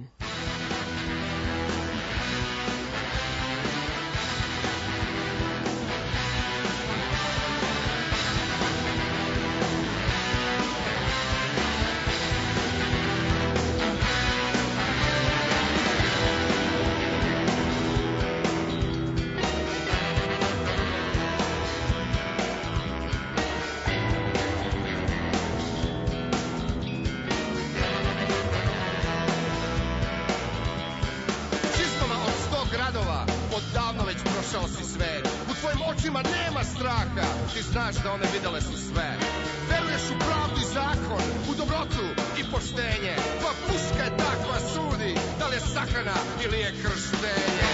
Znaš da one videle su sve. Veruješ u pravdu i zakon, u dobrotu i poštenje. Tvoja puška je ta koja sudi da li je sahrana ili je krštenje.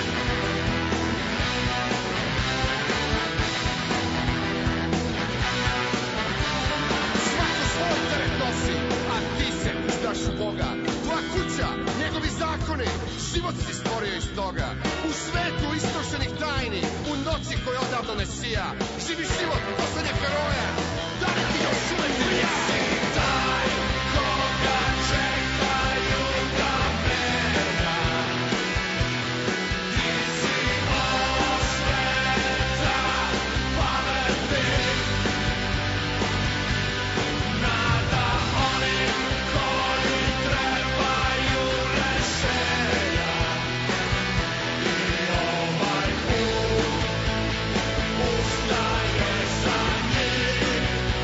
Svako svoj teret nosi, a ti se uzdaš u Boga. Tvoja kuća, njegovi zakoni, život si stvorio iz toga. U svetu istrošenih tajni, u noći koja odavno ne sija, živi život poslednjeg heroja. Da li ti još uvek prija? Ti si taj koga čekaju da mera. Ti si osveta pameti. Nada onim koji trebaju rešenja. I ovaj put ustaje za njih.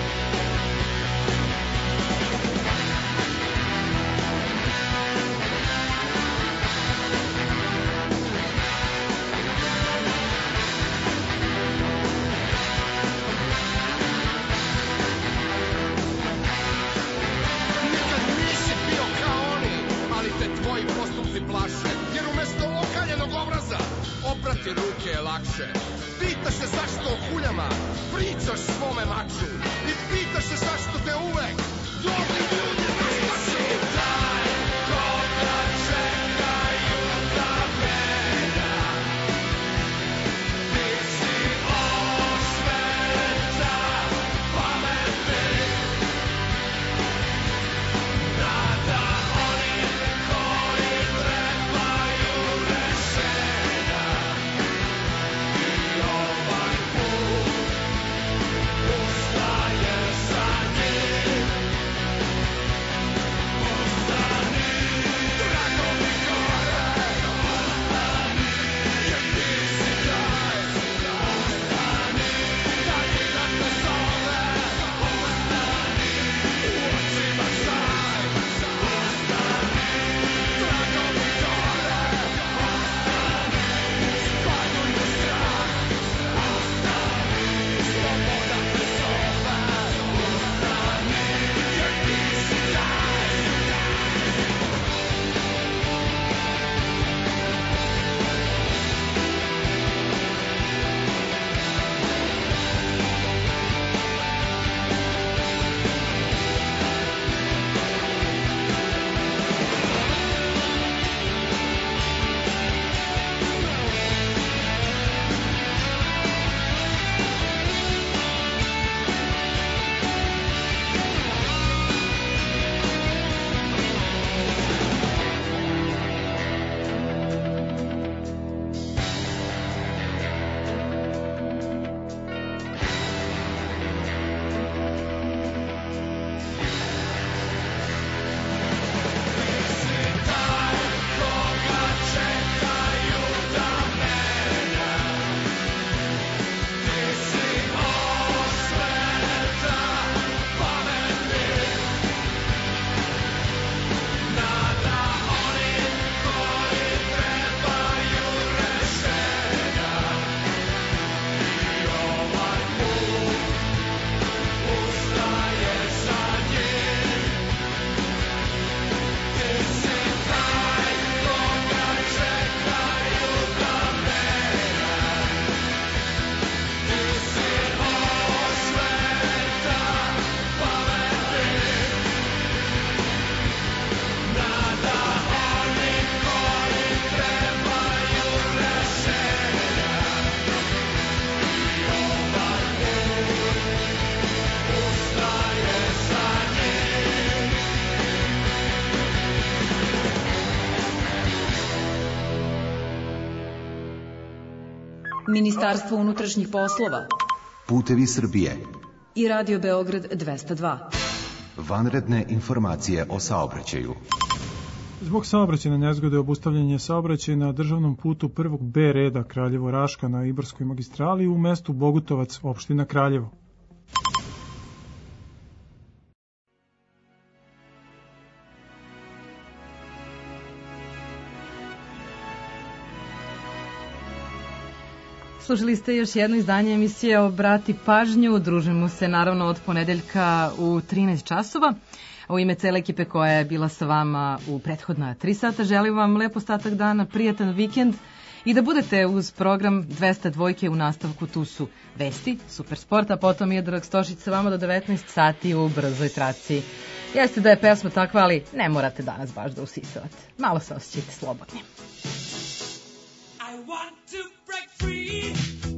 Nikad nisi bio kao oni, ali te tvoji postupci plaše, jer umesto okaljenog obraza oprati ruke je lakše. Pitaš se zašto o kuljama pričaš svome maču i pitaš se zašto te uvek dobri ljudi rasplaču. Ti si taj koga čekaju da menja. Ti si osveta pameti. Nada onim koji trebaju rešenja. I ovaj put ustaje za Ministarstvo unutrašnjih poslova Putevi Srbije i Radio Beograd dvesta dva. Vanredne informacije o saobraćaju. Zbog saobraćajne nezgode obustavljanje saobraćaja na državnom putu prvog B reda Kraljevo-Raška na Ibarskoj magistrali u mestu Bogutovac, opština Kraljevo. Slušali ste još jedno izdanje emisije Obrati pažnju. Družimo se naravno od ponedeljka u trinaest časova. U ime cele ekipe koja je bila sa vama u prethodna tri sata želim vam lep ostatak dana, prijatan vikend i da budete uz program dvesta dva u nastavku. Tu su vesti, super sport, a potom je Drag Stošić sa vama do devetnaest sati u brzoj traci. Jeste da je pesma takva, ali ne morate danas baš da usisavate. Malo se osjećajte slobodni. I want to break free.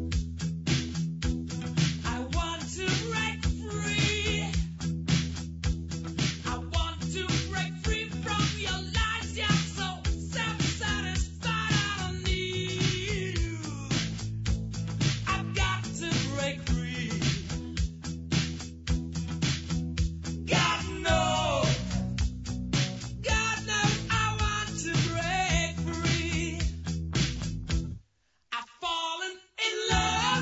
I want to break free. I want to break free from your lies. You're so self-satisfied. I don't need you. I've got to break free. God knows, God knows I want to break free. I've fallen in love.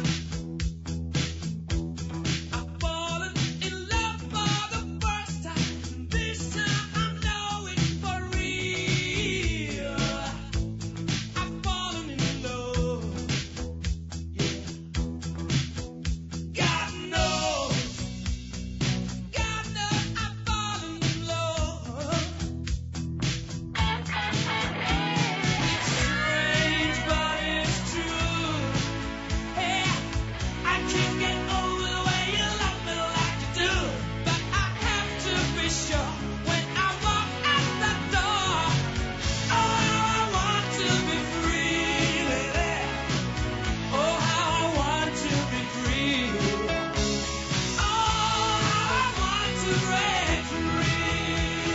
I've fallen in love for the first time. This time I know it's for real. I've fallen in love. Yeah. God knows. God knows I've fallen in love. It's strange, but it's true. Hey, I can't get over the way you love me like you do. But I have to be sure when I walk out the door. Oh, how I want to be free, lady. Oh, how I want to be free. Oh, how I want to break free.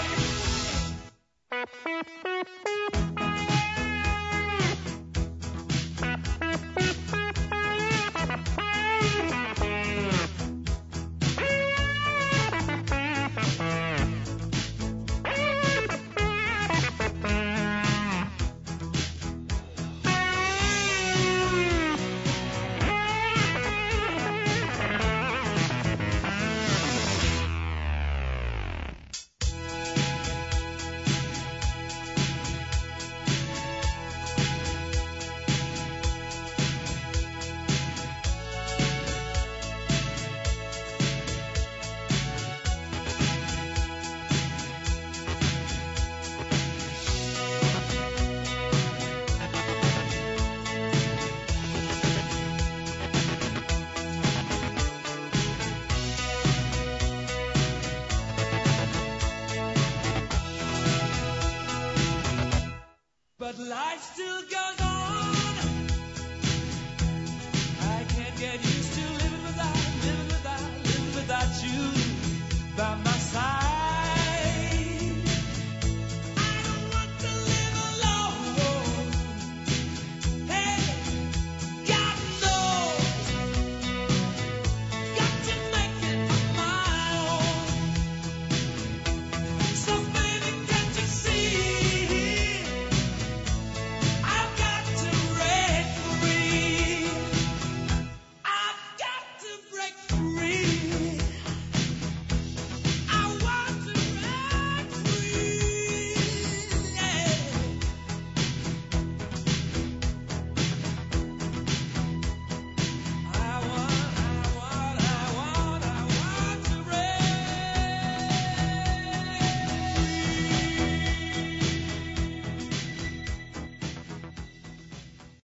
But life still goes